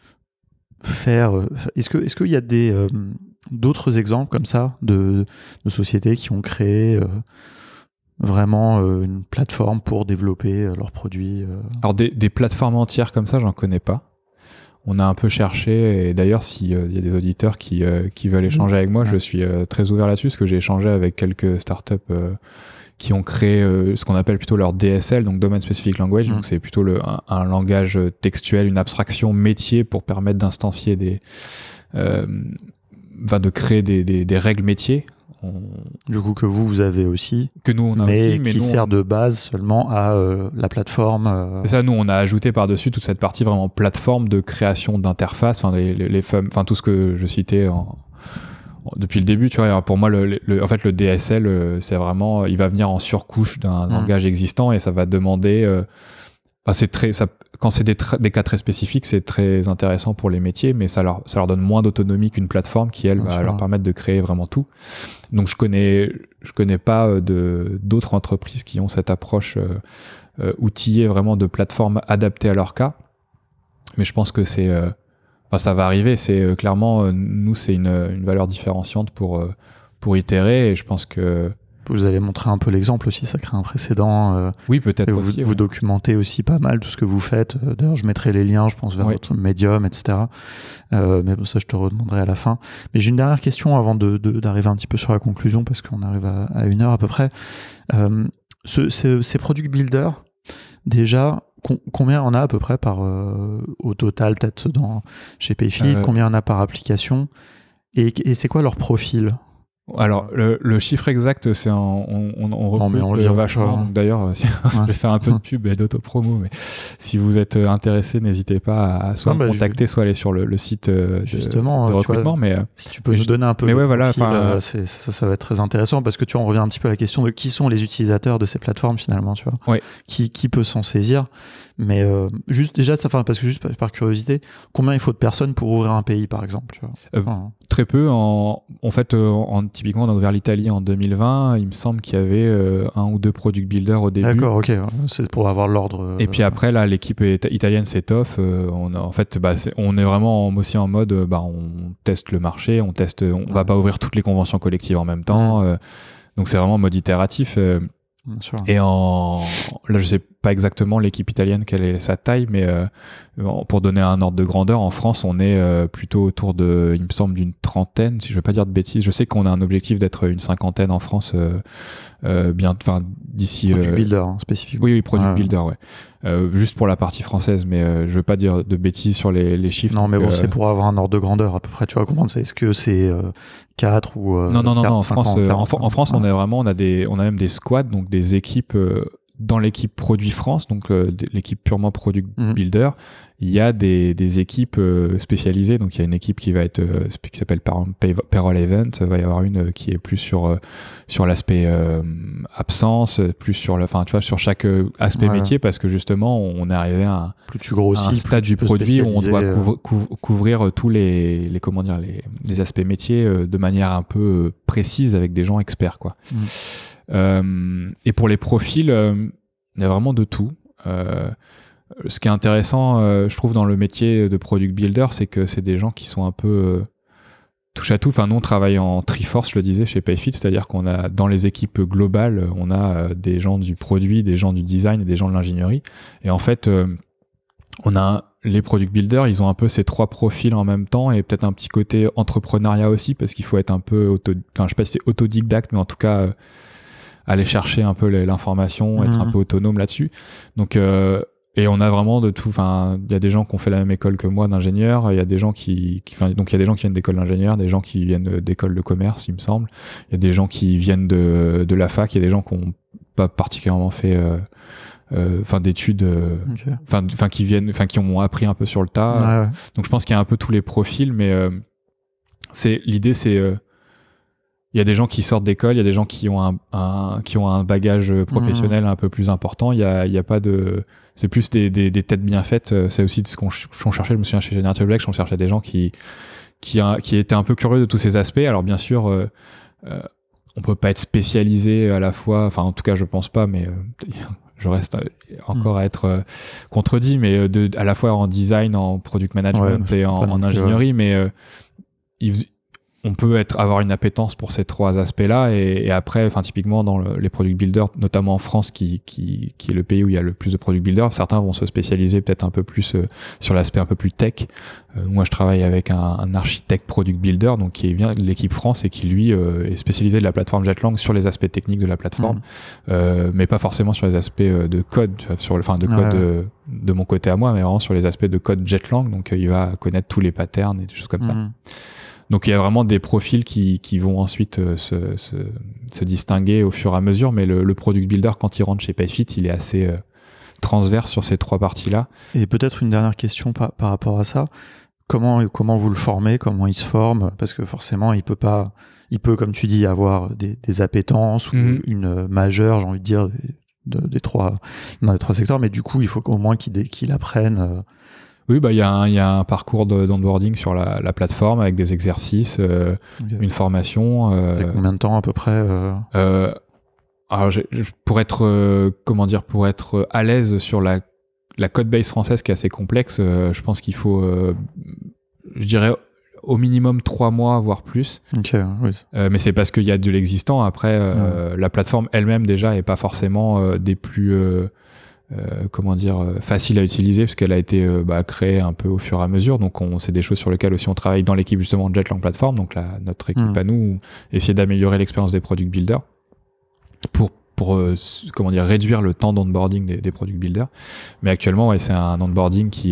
faire. Est-ce qu'il y a d'autres exemples comme ça de sociétés qui ont créé vraiment une plateforme pour développer leurs produits? Alors des plateformes entières comme ça, j'en connais pas. On a un peu cherché, et d'ailleurs s'il y a des auditeurs qui veulent échanger avec moi, je suis très ouvert là-dessus, parce que j'ai échangé avec quelques startups qui ont créé ce qu'on appelle plutôt leur DSL, donc Domain Specific Language, donc c'est plutôt un langage textuel, une abstraction métier pour permettre d'instancier de créer des règles métiers Du coup, que vous avez aussi. Que nous, on a mais aussi. Mais qui nous, sert de base seulement à la plateforme. C'est ça, nous, on a ajouté par-dessus toute cette partie vraiment plateforme de création d'interface, enfin, tout ce que je citais depuis le début, tu vois. Pour moi, en fait, le DSL, c'est vraiment, il va venir en surcouche d'un langage existant et ça va demander. Quand c'est des cas très spécifiques, c'est très intéressant pour les métiers, mais ça leur donne moins d'autonomie qu'une plateforme qui, elle, va leur permettre de créer vraiment tout. Donc, je connais pas d'autres entreprises qui ont cette approche outillée vraiment de plateforme adaptée à leur cas. Mais je pense que ça va arriver. C'est clairement, nous, c'est une valeur différenciante pour itérer, et je pense que vous allez montrer un peu l'exemple aussi, ça crée un précédent. Oui, peut-être aussi. Vous documentez aussi pas mal tout ce que vous faites. D'ailleurs, je mettrai les liens, je pense, vers votre Medium, etc. Mais bon, ça, je te redemanderai à la fin. Mais j'ai une dernière question avant d'arriver un petit peu sur la conclusion, parce qu'on arrive à 1 heure à peu près. Ces product builders, déjà, combien on a à peu près au total, peut-être chez Payfit, combien on a par application, et c'est quoi leur profil? Alors, le chiffre exact, c'est on recrute vachement. D'ailleurs, je vais faire un peu de pub et d'autopromo, mais si vous êtes intéressé, n'hésitez pas à soit me contacter, soit aller sur le site de recrutement. Mais si tu peux nous donner un peu profil, ça va être très intéressant, parce que tu vois, on revient un petit peu à la question de qui sont les utilisateurs de ces plateformes finalement, tu vois. Ouais. Qui peut s'en saisir. Mais juste parce que juste par curiosité, combien il faut de personnes pour ouvrir un pays, par exemple, tu vois? Très peu. En fait, typiquement, on a ouvert l'Italie en 2020. Il me semble qu'il y avait 1 ou 2 product builders au début. D'accord, ok. C'est pour avoir l'ordre. Et puis après, là, l'équipe italienne s'étoffe. On est vraiment aussi en mode, on teste le marché, on va pas ouvrir toutes les conventions collectives en même temps. Donc c'est vraiment en mode itératif. Et là, je sais pas exactement l'équipe italienne quelle est sa taille, mais pour donner un ordre de grandeur, en France, on est plutôt autour il me semble, d'une 30aine, si je veux pas dire de bêtises. Je sais qu'on a un objectif d'être une 50aine en France d'ici. Product builder, spécifiquement. Oui, product builder, ouais. Juste pour la partie française, mais je veux pas dire de bêtises sur les chiffres. Non, mais bon, c'est pour avoir un ordre de grandeur à peu près. Tu vas comprendre, est-ce que c'est 4 ou non. En France, en France, on a même des squads, donc des équipes dans l'équipe produit France, donc l'équipe purement product builder. Il y a des équipes spécialisées, donc il y a une équipe qui va être qui s'appelle par exemple Payroll Event, il va y avoir une qui est plus sur l'aspect absence, plus sur sur chaque aspect métier, parce que justement on est arrivé à plus tu grossis, un stade du produit où on doit couvrir tous les aspects métiers de manière un peu précise avec des gens experts, quoi. Et pour les profils, il y a vraiment de tout. Ce qui est intéressant, je trouve, dans le métier de product builder, c'est que c'est des gens qui sont un peu touche à tout. Enfin, nous, on travaille en Triforce, je le disais, chez Payfit, c'est-à-dire qu'on a, dans les équipes globales, on a des gens du produit, des gens du design et des gens de l'ingénierie. Et en fait, on a les product builders, ils ont un peu ces 3 profils en même temps, et peut-être un petit côté entrepreneuriat aussi, parce qu'il faut être un peu je sais pas si c'est autodidacte, mais en tout cas aller chercher un peu l'information, être un peu autonome là-dessus. Donc et on a vraiment de tout. Enfin, il y a des gens qui ont fait la même école que moi d'ingénieur. Il y a des gens donc il y a des gens qui viennent d'école d'ingénieur, des gens qui viennent d'école de commerce, il me semble. Il y a des gens qui viennent de la fac. Il y a des gens qui ont pas particulièrement fait d'études. Qui ont appris un peu sur le tas. Ouais. Donc je pense qu'il y a un peu tous les profils, mais l'idée c'est il y a des gens qui sortent d'école, il y a des gens qui ont un bagage professionnel un peu plus important. Il y a pas de, c'est plus des têtes bien faites. C'est aussi ce qu'on cherchait. Je me souviens chez Generative Black, on cherchait des gens qui étaient un peu curieux de tous ces aspects. Alors bien sûr, on peut pas être spécialisé à la fois. Enfin, en tout cas, je pense pas, mais je reste encore à être contredit, mais à la fois en design, en product management et en ingénierie, mais on peut avoir une appétence pour ces 3 aspects-là, et après, enfin typiquement dans les product builders, notamment en France, qui est le pays où il y a le plus de product builders, certains vont se spécialiser peut-être un peu plus sur l'aspect un peu plus tech. Moi, je travaille avec un architecte product builder, donc qui vient de l'équipe France et qui lui est spécialisé de la plateforme Jetlang sur les aspects techniques de la plateforme, mais pas forcément sur les aspects de code, code de mon côté à moi, mais vraiment sur les aspects de code Jetlang. Donc il va connaître tous les patterns et des choses comme ça. Donc il y a vraiment des profils qui vont ensuite se distinguer au fur et à mesure, mais le product builder, quand il rentre chez PayFit, il est assez transverse sur ces 3 parties-là. Et peut-être une dernière question par rapport à ça. Comment vous le formez? Comment il se forme? Parce que forcément, il peut, comme tu dis, avoir des appétences ou une majeure, j'ai envie de dire, dans les 3 secteurs, mais du coup, il faut au moins qu'il apprenne. Oui, il y a un parcours d'onboarding sur la plateforme avec des exercices, une formation. C'est combien de temps à peu près Alors, pour être à l'aise sur la code base française qui est assez complexe, je pense qu'il faut, je dirais, au minimum 3 mois, voire plus. Okay, oui. Mais c'est parce qu'il y a de l'existant. Après, la plateforme elle-même déjà est pas forcément des plus facile à utiliser, parce qu'elle a été créée un peu au fur et à mesure. Donc c'est des choses sur lesquelles aussi on travaille dans l'équipe justement de Jetlang Platform, donc notre équipe à nous, essayer d'améliorer l'expérience des product builders pour réduire le temps d'onboarding des product builders. Mais actuellement, c'est un onboarding qui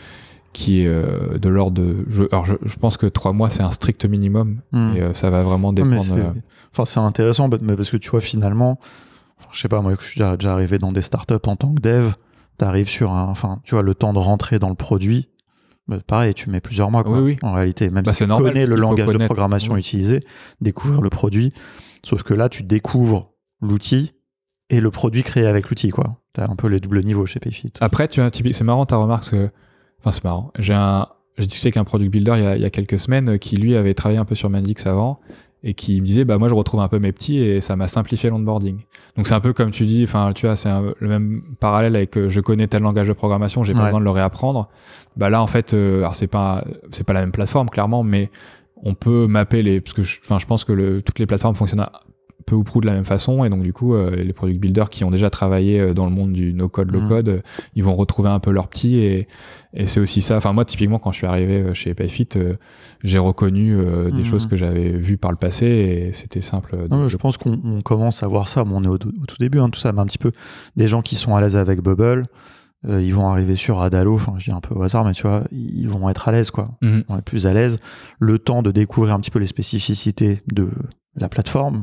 est de l'ordre de... Je pense que 3 mois, c'est un strict minimum, et ça va vraiment dépendre... c'est intéressant, mais parce que tu vois, finalement, je sais pas, moi, je suis déjà arrivé dans des startups en tant que dev, t'arrives sur tu vois, le temps de rentrer dans le produit, pareil, tu mets plusieurs mois, quoi, en réalité. Même si tu connais le langage de programmation utilisé, découvrir le produit, sauf que là, tu découvres l'outil et le produit créé avec l'outil, quoi. T'as un peu les doubles niveaux chez PayFit. Après, c'est marrant ta remarque, c'est marrant. J'ai discuté avec un product builder il y a quelques semaines qui, lui, avait travaillé un peu sur Mendix avant et qui me disait, moi, je retrouve un peu mes petits et ça m'a simplifié l'onboarding. Donc, c'est un peu comme tu dis, tu vois, c'est le même parallèle avec je connais tel langage de programmation, j'ai pas besoin de le réapprendre. Là, en fait, alors c'est pas la même plateforme, clairement, mais on peut mapper parce que je pense que toutes les plateformes fonctionnent peu ou prou de la même façon, et donc du coup les product builders qui ont déjà travaillé dans le monde du no-code, low-code, ils vont retrouver un peu leurs petits, et c'est aussi ça. Moi, typiquement, quand je suis arrivé chez PayFit, j'ai reconnu des choses que j'avais vues par le passé, et c'était simple. Je pense qu'on commence à voir ça. On est au tout début, tout ça, mais un petit peu des gens qui sont à l'aise avec Bubble, ils vont arriver sur Adalo, je dis un peu au hasard, mais tu vois, ils vont être à l'aise, quoi. Ils vont être plus à l'aise. Le temps de découvrir un petit peu les spécificités de la plateforme,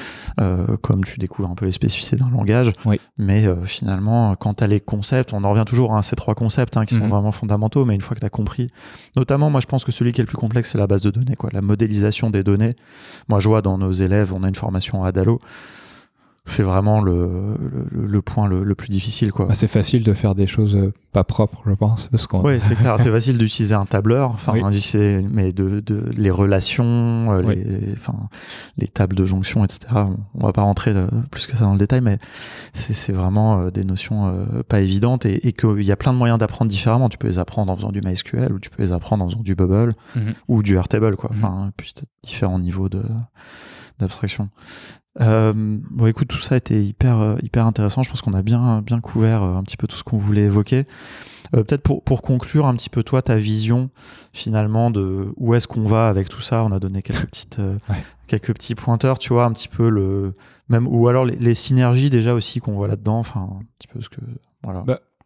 comme tu découvres un peu les spécificités d'un langage, mais finalement, quand tu as les concepts, on en revient toujours à ces 3 concepts qui sont vraiment fondamentaux, mais une fois que tu as compris, notamment, moi je pense que celui qui est le plus complexe, c'est la base de données, quoi, la modélisation des données. Moi je vois dans nos élèves, on a une formation à Adalo, c'est vraiment le point le plus difficile, quoi. C'est facile de faire des choses pas propres, je pense, parce qu'on... Oui, c'est clair. C'est facile d'utiliser un tableur, mais les relations, les tables de jonction, etc. On va pas rentrer plus que ça dans le détail, mais c'est vraiment des notions pas évidentes, et qu'il y a plein de moyens d'apprendre différemment. Tu peux les apprendre en faisant du MySQL, ou tu peux les apprendre en faisant du Bubble, ou du Airtable, quoi. Puis t'as différents niveaux d'abstraction. Écoute, tout ça a été hyper intéressant. Je pense qu'on a bien couvert un petit peu tout ce qu'on voulait évoquer. Peut-être pour conclure un petit peu, toi, ta vision finalement de où est-ce qu'on va avec tout ça. On a donné quelques petits pointeurs, tu vois, un petit peu même, ou alors les synergies déjà aussi qu'on voit là-dedans. Un petit peu ce que voilà.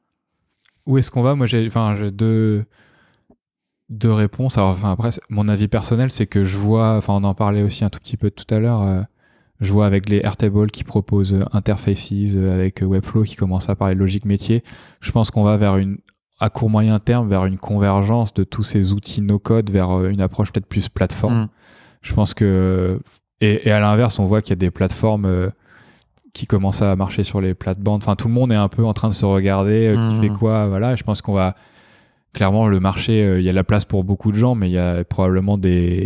Où est-ce qu'on va? Moi, j'ai deux réponses. Alors, après, mon avis personnel, c'est que je vois, on en parlait aussi un tout petit peu tout à l'heure. Je vois avec les Airtable qui proposent interfaces, avec Webflow qui commence à parler de logique métier. Je pense qu'on va à court moyen terme, vers une convergence de tous ces outils no-code vers une approche peut-être plus plateforme. Je pense que... Et à l'inverse, on voit qu'il y a des plateformes qui commencent à marcher sur les plates-bandes. Tout le monde est un peu en train de se regarder, qui fait quoi, voilà. Je pense qu'on va... Clairement, le marché, il y a de la place pour beaucoup de gens, mais il y a probablement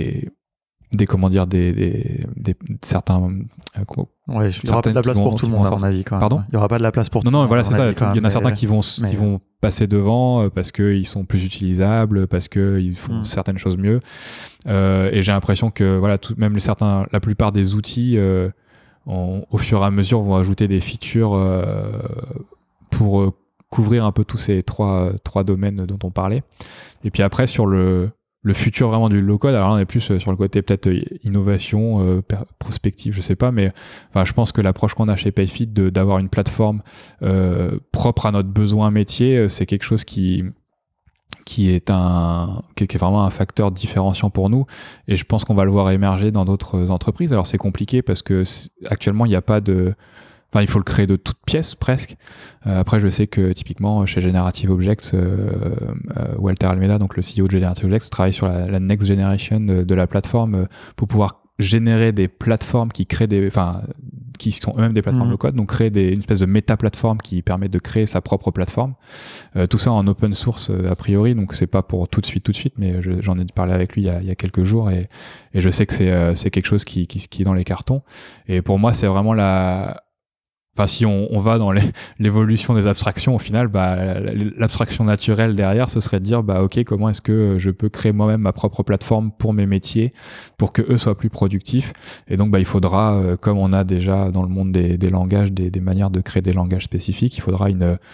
certains... il n'y aura pas de la place pour tout le monde, à mon avis, quand même. Pardon ? Il n'y aura pas de la place pour tout le monde. Non, voilà, c'est ça. Il y en a certains qui vont passer devant parce qu'ils sont plus utilisables, parce qu'ils font certaines choses mieux. Et j'ai l'impression que, voilà, la plupart des outils, au fur et à mesure, vont ajouter des features pour couvrir un peu tous ces trois domaines dont on parlait. Et puis après, sur le futur vraiment du low-code, alors là, on est plus sur le côté peut-être innovation, prospective, je sais pas, mais je pense que l'approche qu'on a chez PayFit d'avoir une plateforme propre à notre besoin métier, c'est quelque chose qui qui est vraiment un facteur différenciant pour nous, et je pense qu'on va le voir émerger dans d'autres entreprises. Alors c'est compliqué parce que actuellement il n'y a pas de... Enfin, il faut le créer de toutes pièces, presque. Après, je sais que typiquement chez Generative Objects, Walter Almeida, donc le CEO de Generative Objects, travaille sur la next generation de la plateforme pour pouvoir générer des plateformes qui créent qui sont eux-mêmes des plateformes low-code, donc créer une espèce de méta-plateforme qui permet de créer sa propre plateforme. Tout ça en open source a priori, donc c'est pas pour tout de suite, mais j'en ai parlé avec lui il y a quelques jours, et je sais que c'est quelque chose qui est dans les cartons. Et pour moi, c'est vraiment Enfin, si on va dans l'évolution des abstractions, au final, l'abstraction naturelle derrière, ce serait de dire, ok, comment est-ce que je peux créer moi-même ma propre plateforme pour mes métiers, pour que eux soient plus productifs. Et donc, il faudra, comme on a déjà dans le monde des langages, des manières de créer des langages spécifiques, il faudra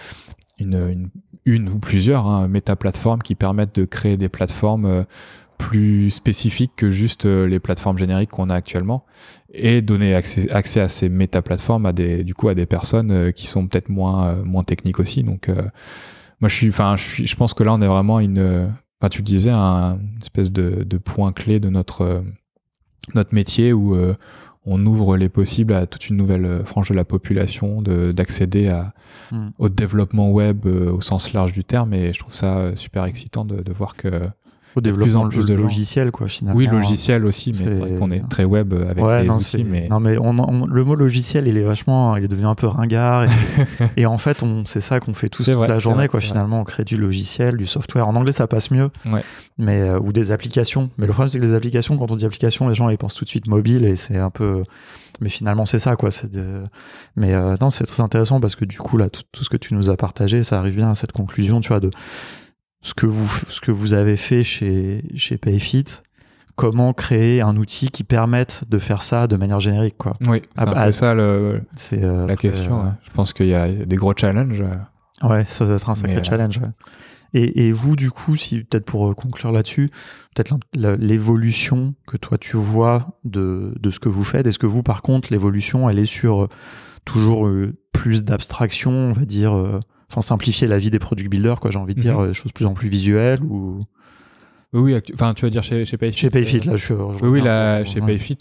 une ou plusieurs méta-plateformes qui permettent de créer des plateformes plus spécifiques que juste les plateformes génériques qu'on a actuellement, et donner accès à ces méta-plateformes à des personnes qui sont peut-être moins techniques aussi. Donc moi je pense que là on est vraiment tu le disais, une espèce de point clé de notre métier où on ouvre les possibles à toute une nouvelle frange de la population d'accéder au développement web au sens large du terme, et je trouve ça super excitant de voir que au développement de logiciel, quoi, finalement. Oui, logiciel aussi, mais c'est vrai qu'on est très web avec les outils. Non, mais le mot logiciel, il est devenu un peu ringard. Et en fait, c'est ça qu'on fait tous toute la journée, quoi. Finalement, on crée du logiciel, du software. En anglais, ça passe mieux. Ouais. Ou des applications. Mais le problème, c'est que les applications, quand on dit application, les gens, ils pensent tout de suite mobile, et c'est un peu... Mais finalement, c'est ça, quoi. Mais non, c'est très intéressant parce que du coup, là, tout ce que tu nous as partagé, ça arrive bien à cette conclusion, tu vois, de ce que vous avez fait chez PayFit, comment créer un outil qui permette de faire ça de manière générique, quoi. Oui, c'est un peu ça la question. Ouais. Je pense qu'il y a des gros challenges. Ouais, ça doit être un sacré challenge. Ouais. Et vous, du coup, si peut-être pour conclure là-dessus, peut-être l'évolution que toi tu vois de ce que vous faites, est-ce que vous, par contre, l'évolution, elle est sur toujours plus d'abstraction, on va dire, simplifier la vie des product builders, quoi, j'ai envie de dire, des choses de plus en plus visuelles ou... Oui, enfin, tu vas dire chez PayFit. Chez PayFit, là, chez PayFit,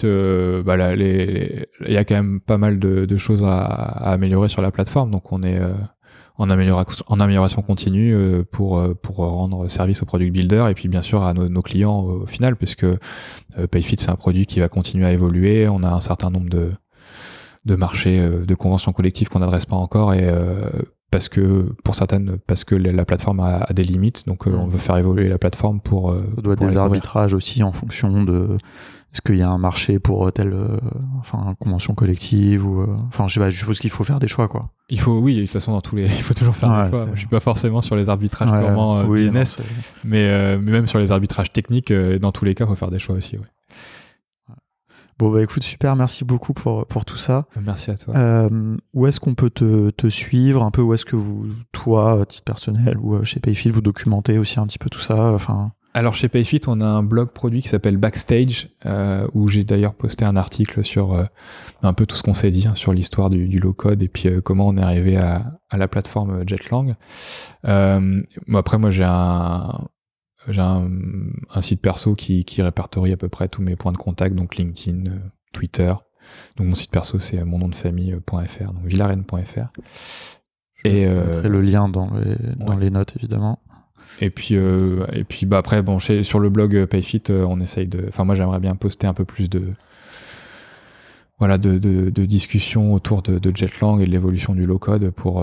il y a quand même pas mal de choses à améliorer sur la plateforme, donc on est en amélioration continue pour rendre service aux product builders et puis bien sûr à nos clients au final, puisque PayFit c'est un produit qui va continuer à évoluer. On a un certain nombre de marchés, de conventions collectives qu'on n'adresse pas encore, et parce que la plateforme a des limites, donc on veut faire évoluer la plateforme pour... Ça doit être des arbitrages aussi en fonction de... Est-ce qu'il y a un marché pour telle convention collective ou je suppose qu'il faut faire des choix, quoi. De toute façon il faut toujours faire des choix. Moi, je suis pas forcément sur les arbitrages purement business, mais même sur les arbitrages techniques, dans tous les cas, il faut faire des choix aussi. Ouais. Bon, écoute, super, merci beaucoup pour tout ça. Merci à toi. Où est-ce qu'on peut te suivre un peu? Où est-ce que vous, toi, à titre personnel ou chez PayFit, vous documentez aussi un petit peu tout ça? Alors chez PayFit, on a un blog produit qui s'appelle Backstage, où j'ai d'ailleurs posté un article sur un peu tout ce qu'on s'est dit sur l'histoire du low-code et puis comment on est arrivé à la plateforme Jetlang. Après, moi, j'ai un site perso qui répertorie à peu près tous mes points de contact, donc LinkedIn, Twitter. Donc mon site perso, c'est mon nom de famille.fr, donc villarenne.fr. Je mettrai le lien dans les notes, évidemment. Et puis après, sur le blog PayFit, on essaye moi, j'aimerais bien poster un peu plus de discussions autour de Jetlang et de l'évolution du low-code pour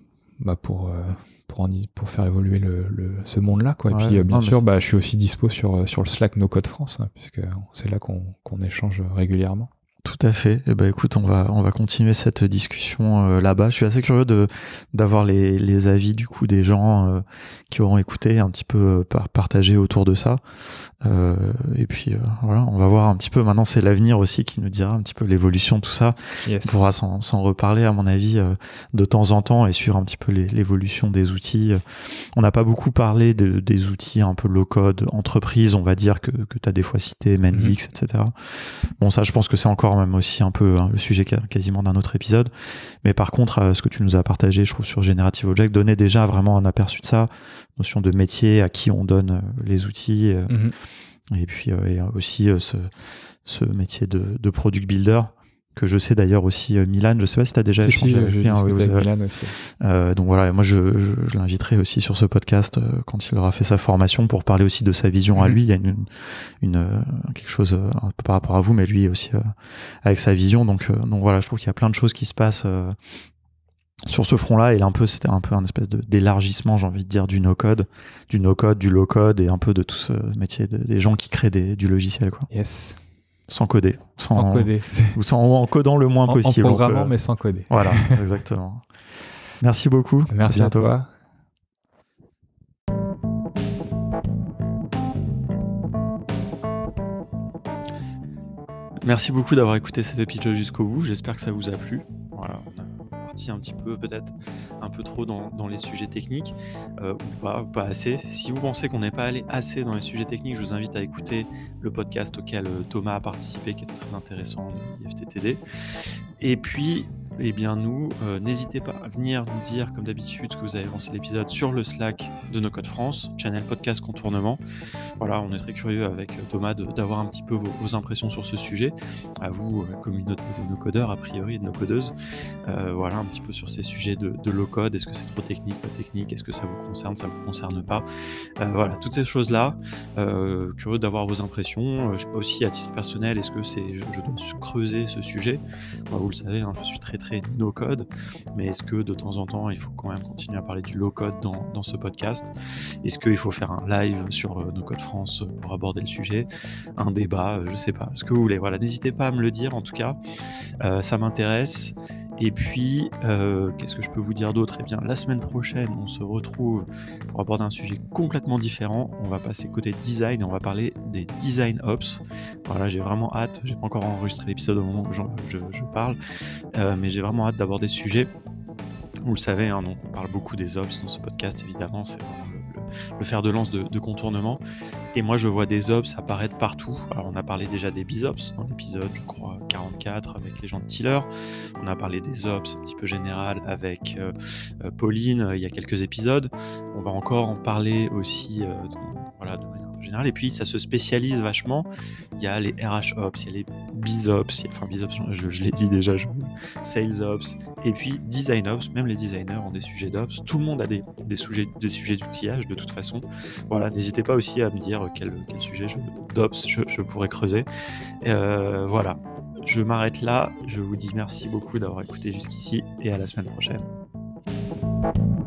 faire évoluer ce monde-là, quoi. Et puis bien sûr, je suis aussi dispo sur le Slack No Code France, puisque c'est là qu'on échange régulièrement. Tout à fait. Et écoute, on va continuer cette discussion là-bas. Je suis assez curieux d'avoir les avis du coup des gens qui auront écouté, un petit peu partagé autour de ça. Et puis on va voir un petit peu. Maintenant, c'est l'avenir aussi qui nous dira un petit peu l'évolution de tout ça. Yes. On pourra s'en reparler, à mon avis, de temps en temps, et suivre un petit peu l'évolution des outils. On n'a pas beaucoup parlé des outils un peu low-code, entreprise, on va dire, que tu as des fois cité, Mendix, etc. Bon, ça, je pense que c'est encore encore même aussi un peu le sujet quasiment d'un autre épisode. Mais par contre, ce que tu nous as partagé, je trouve, sur Generative Object, donnait déjà vraiment un aperçu de ça, notion de métier, à qui on donne les outils, et puis et aussi ce métier de product builder, que je sais d'ailleurs aussi Milan, je sais pas si tu as déjà échangé avec lui, avec Milan aussi. Donc voilà, moi je l'inviterai aussi sur ce podcast quand il aura fait sa formation pour parler aussi de sa vision à lui. Il y a quelque chose un peu par rapport à vous, mais lui aussi avec sa vision. Donc voilà, je trouve qu'il y a plein de choses qui se passent sur ce front-là, et là c'était un peu un espèce d'élargissement, j'ai envie de dire, du no-code, du low-code, et un peu de tout ce métier des gens qui créent du logiciel, quoi. Yes. Sans coder. Sans coder. Ou en codant le moins possible. En programmant, mais sans coder. Voilà, exactement. Merci beaucoup. Merci à toi. Merci beaucoup d'avoir écouté cet épisode jusqu'au bout. J'espère que ça vous a plu. Voilà, on a parti un petit peu, peut-être un peu trop dans les sujets techniques, ou pas assez. Si vous pensez qu'on n'est pas allé assez dans les sujets techniques, je vous invite à écouter le podcast auquel Thomas a participé, qui était très intéressant, de IFTTD. Et puis, eh bien nous, n'hésitez pas à venir nous dire, comme d'habitude, que vous avez lancé l'épisode sur le Slack de No Code France, channel podcast Contournement. Voilà, on est très curieux avec Thomas d'avoir un petit peu vos impressions sur ce sujet. À vous, communauté de no-codeurs, a priori, de no-codeuses. Voilà, un petit peu sur ces sujets de low-code. Est-ce que c'est trop technique, pas technique? Est-ce que ça vous concerne, ça vous concerne pas? Voilà, toutes ces choses-là. Curieux d'avoir vos impressions. Je sais pas aussi, à titre personnel, est-ce que je dois creuser ce sujet? Moi, vous le savez, je suis très no-code, mais est-ce que de temps en temps, il faut quand même continuer à parler du low-code dans ce podcast? Est-ce qu'il faut faire un live sur No Code France pour aborder le sujet? Un débat, je sais pas, ce que vous voulez. Voilà, n'hésitez pas à me le dire, en tout cas, ça m'intéresse. Et puis, qu'est-ce que je peux vous dire d'autre? Eh bien, la semaine prochaine, on se retrouve pour aborder un sujet complètement différent. On va passer côté design et on va parler des design ops. Voilà, j'ai vraiment hâte. J'ai pas encore enregistré l'épisode au moment où je parle, mais j'ai vraiment hâte d'aborder ce sujet. Vous le savez, donc on parle beaucoup des ops dans ce podcast, évidemment, c'est vraiment le fer de lance de Contournement. Et moi, je vois des ops apparaître partout. Alors, on a parlé déjà des BizOps dans l'épisode, je crois, 44 avec les gens de Tiller. On a parlé des ops un petit peu général avec Pauline il y a quelques épisodes. On va encore en parler aussi de manière un peu générale. Et puis, ça se spécialise vachement. Il y a les RH Ops, il y a les BizOps, BizOps, je l'ai dit déjà, Sales Ops, et puis Design Ops. Même les designers ont des sujets d'Ops. Tout le monde a des sujets d'outillage, de toute façon. Voilà, n'hésitez pas aussi à me dire quel sujet d'Ops je pourrais creuser. Voilà, je m'arrête là. Je vous dis merci beaucoup d'avoir écouté jusqu'ici et à la semaine prochaine.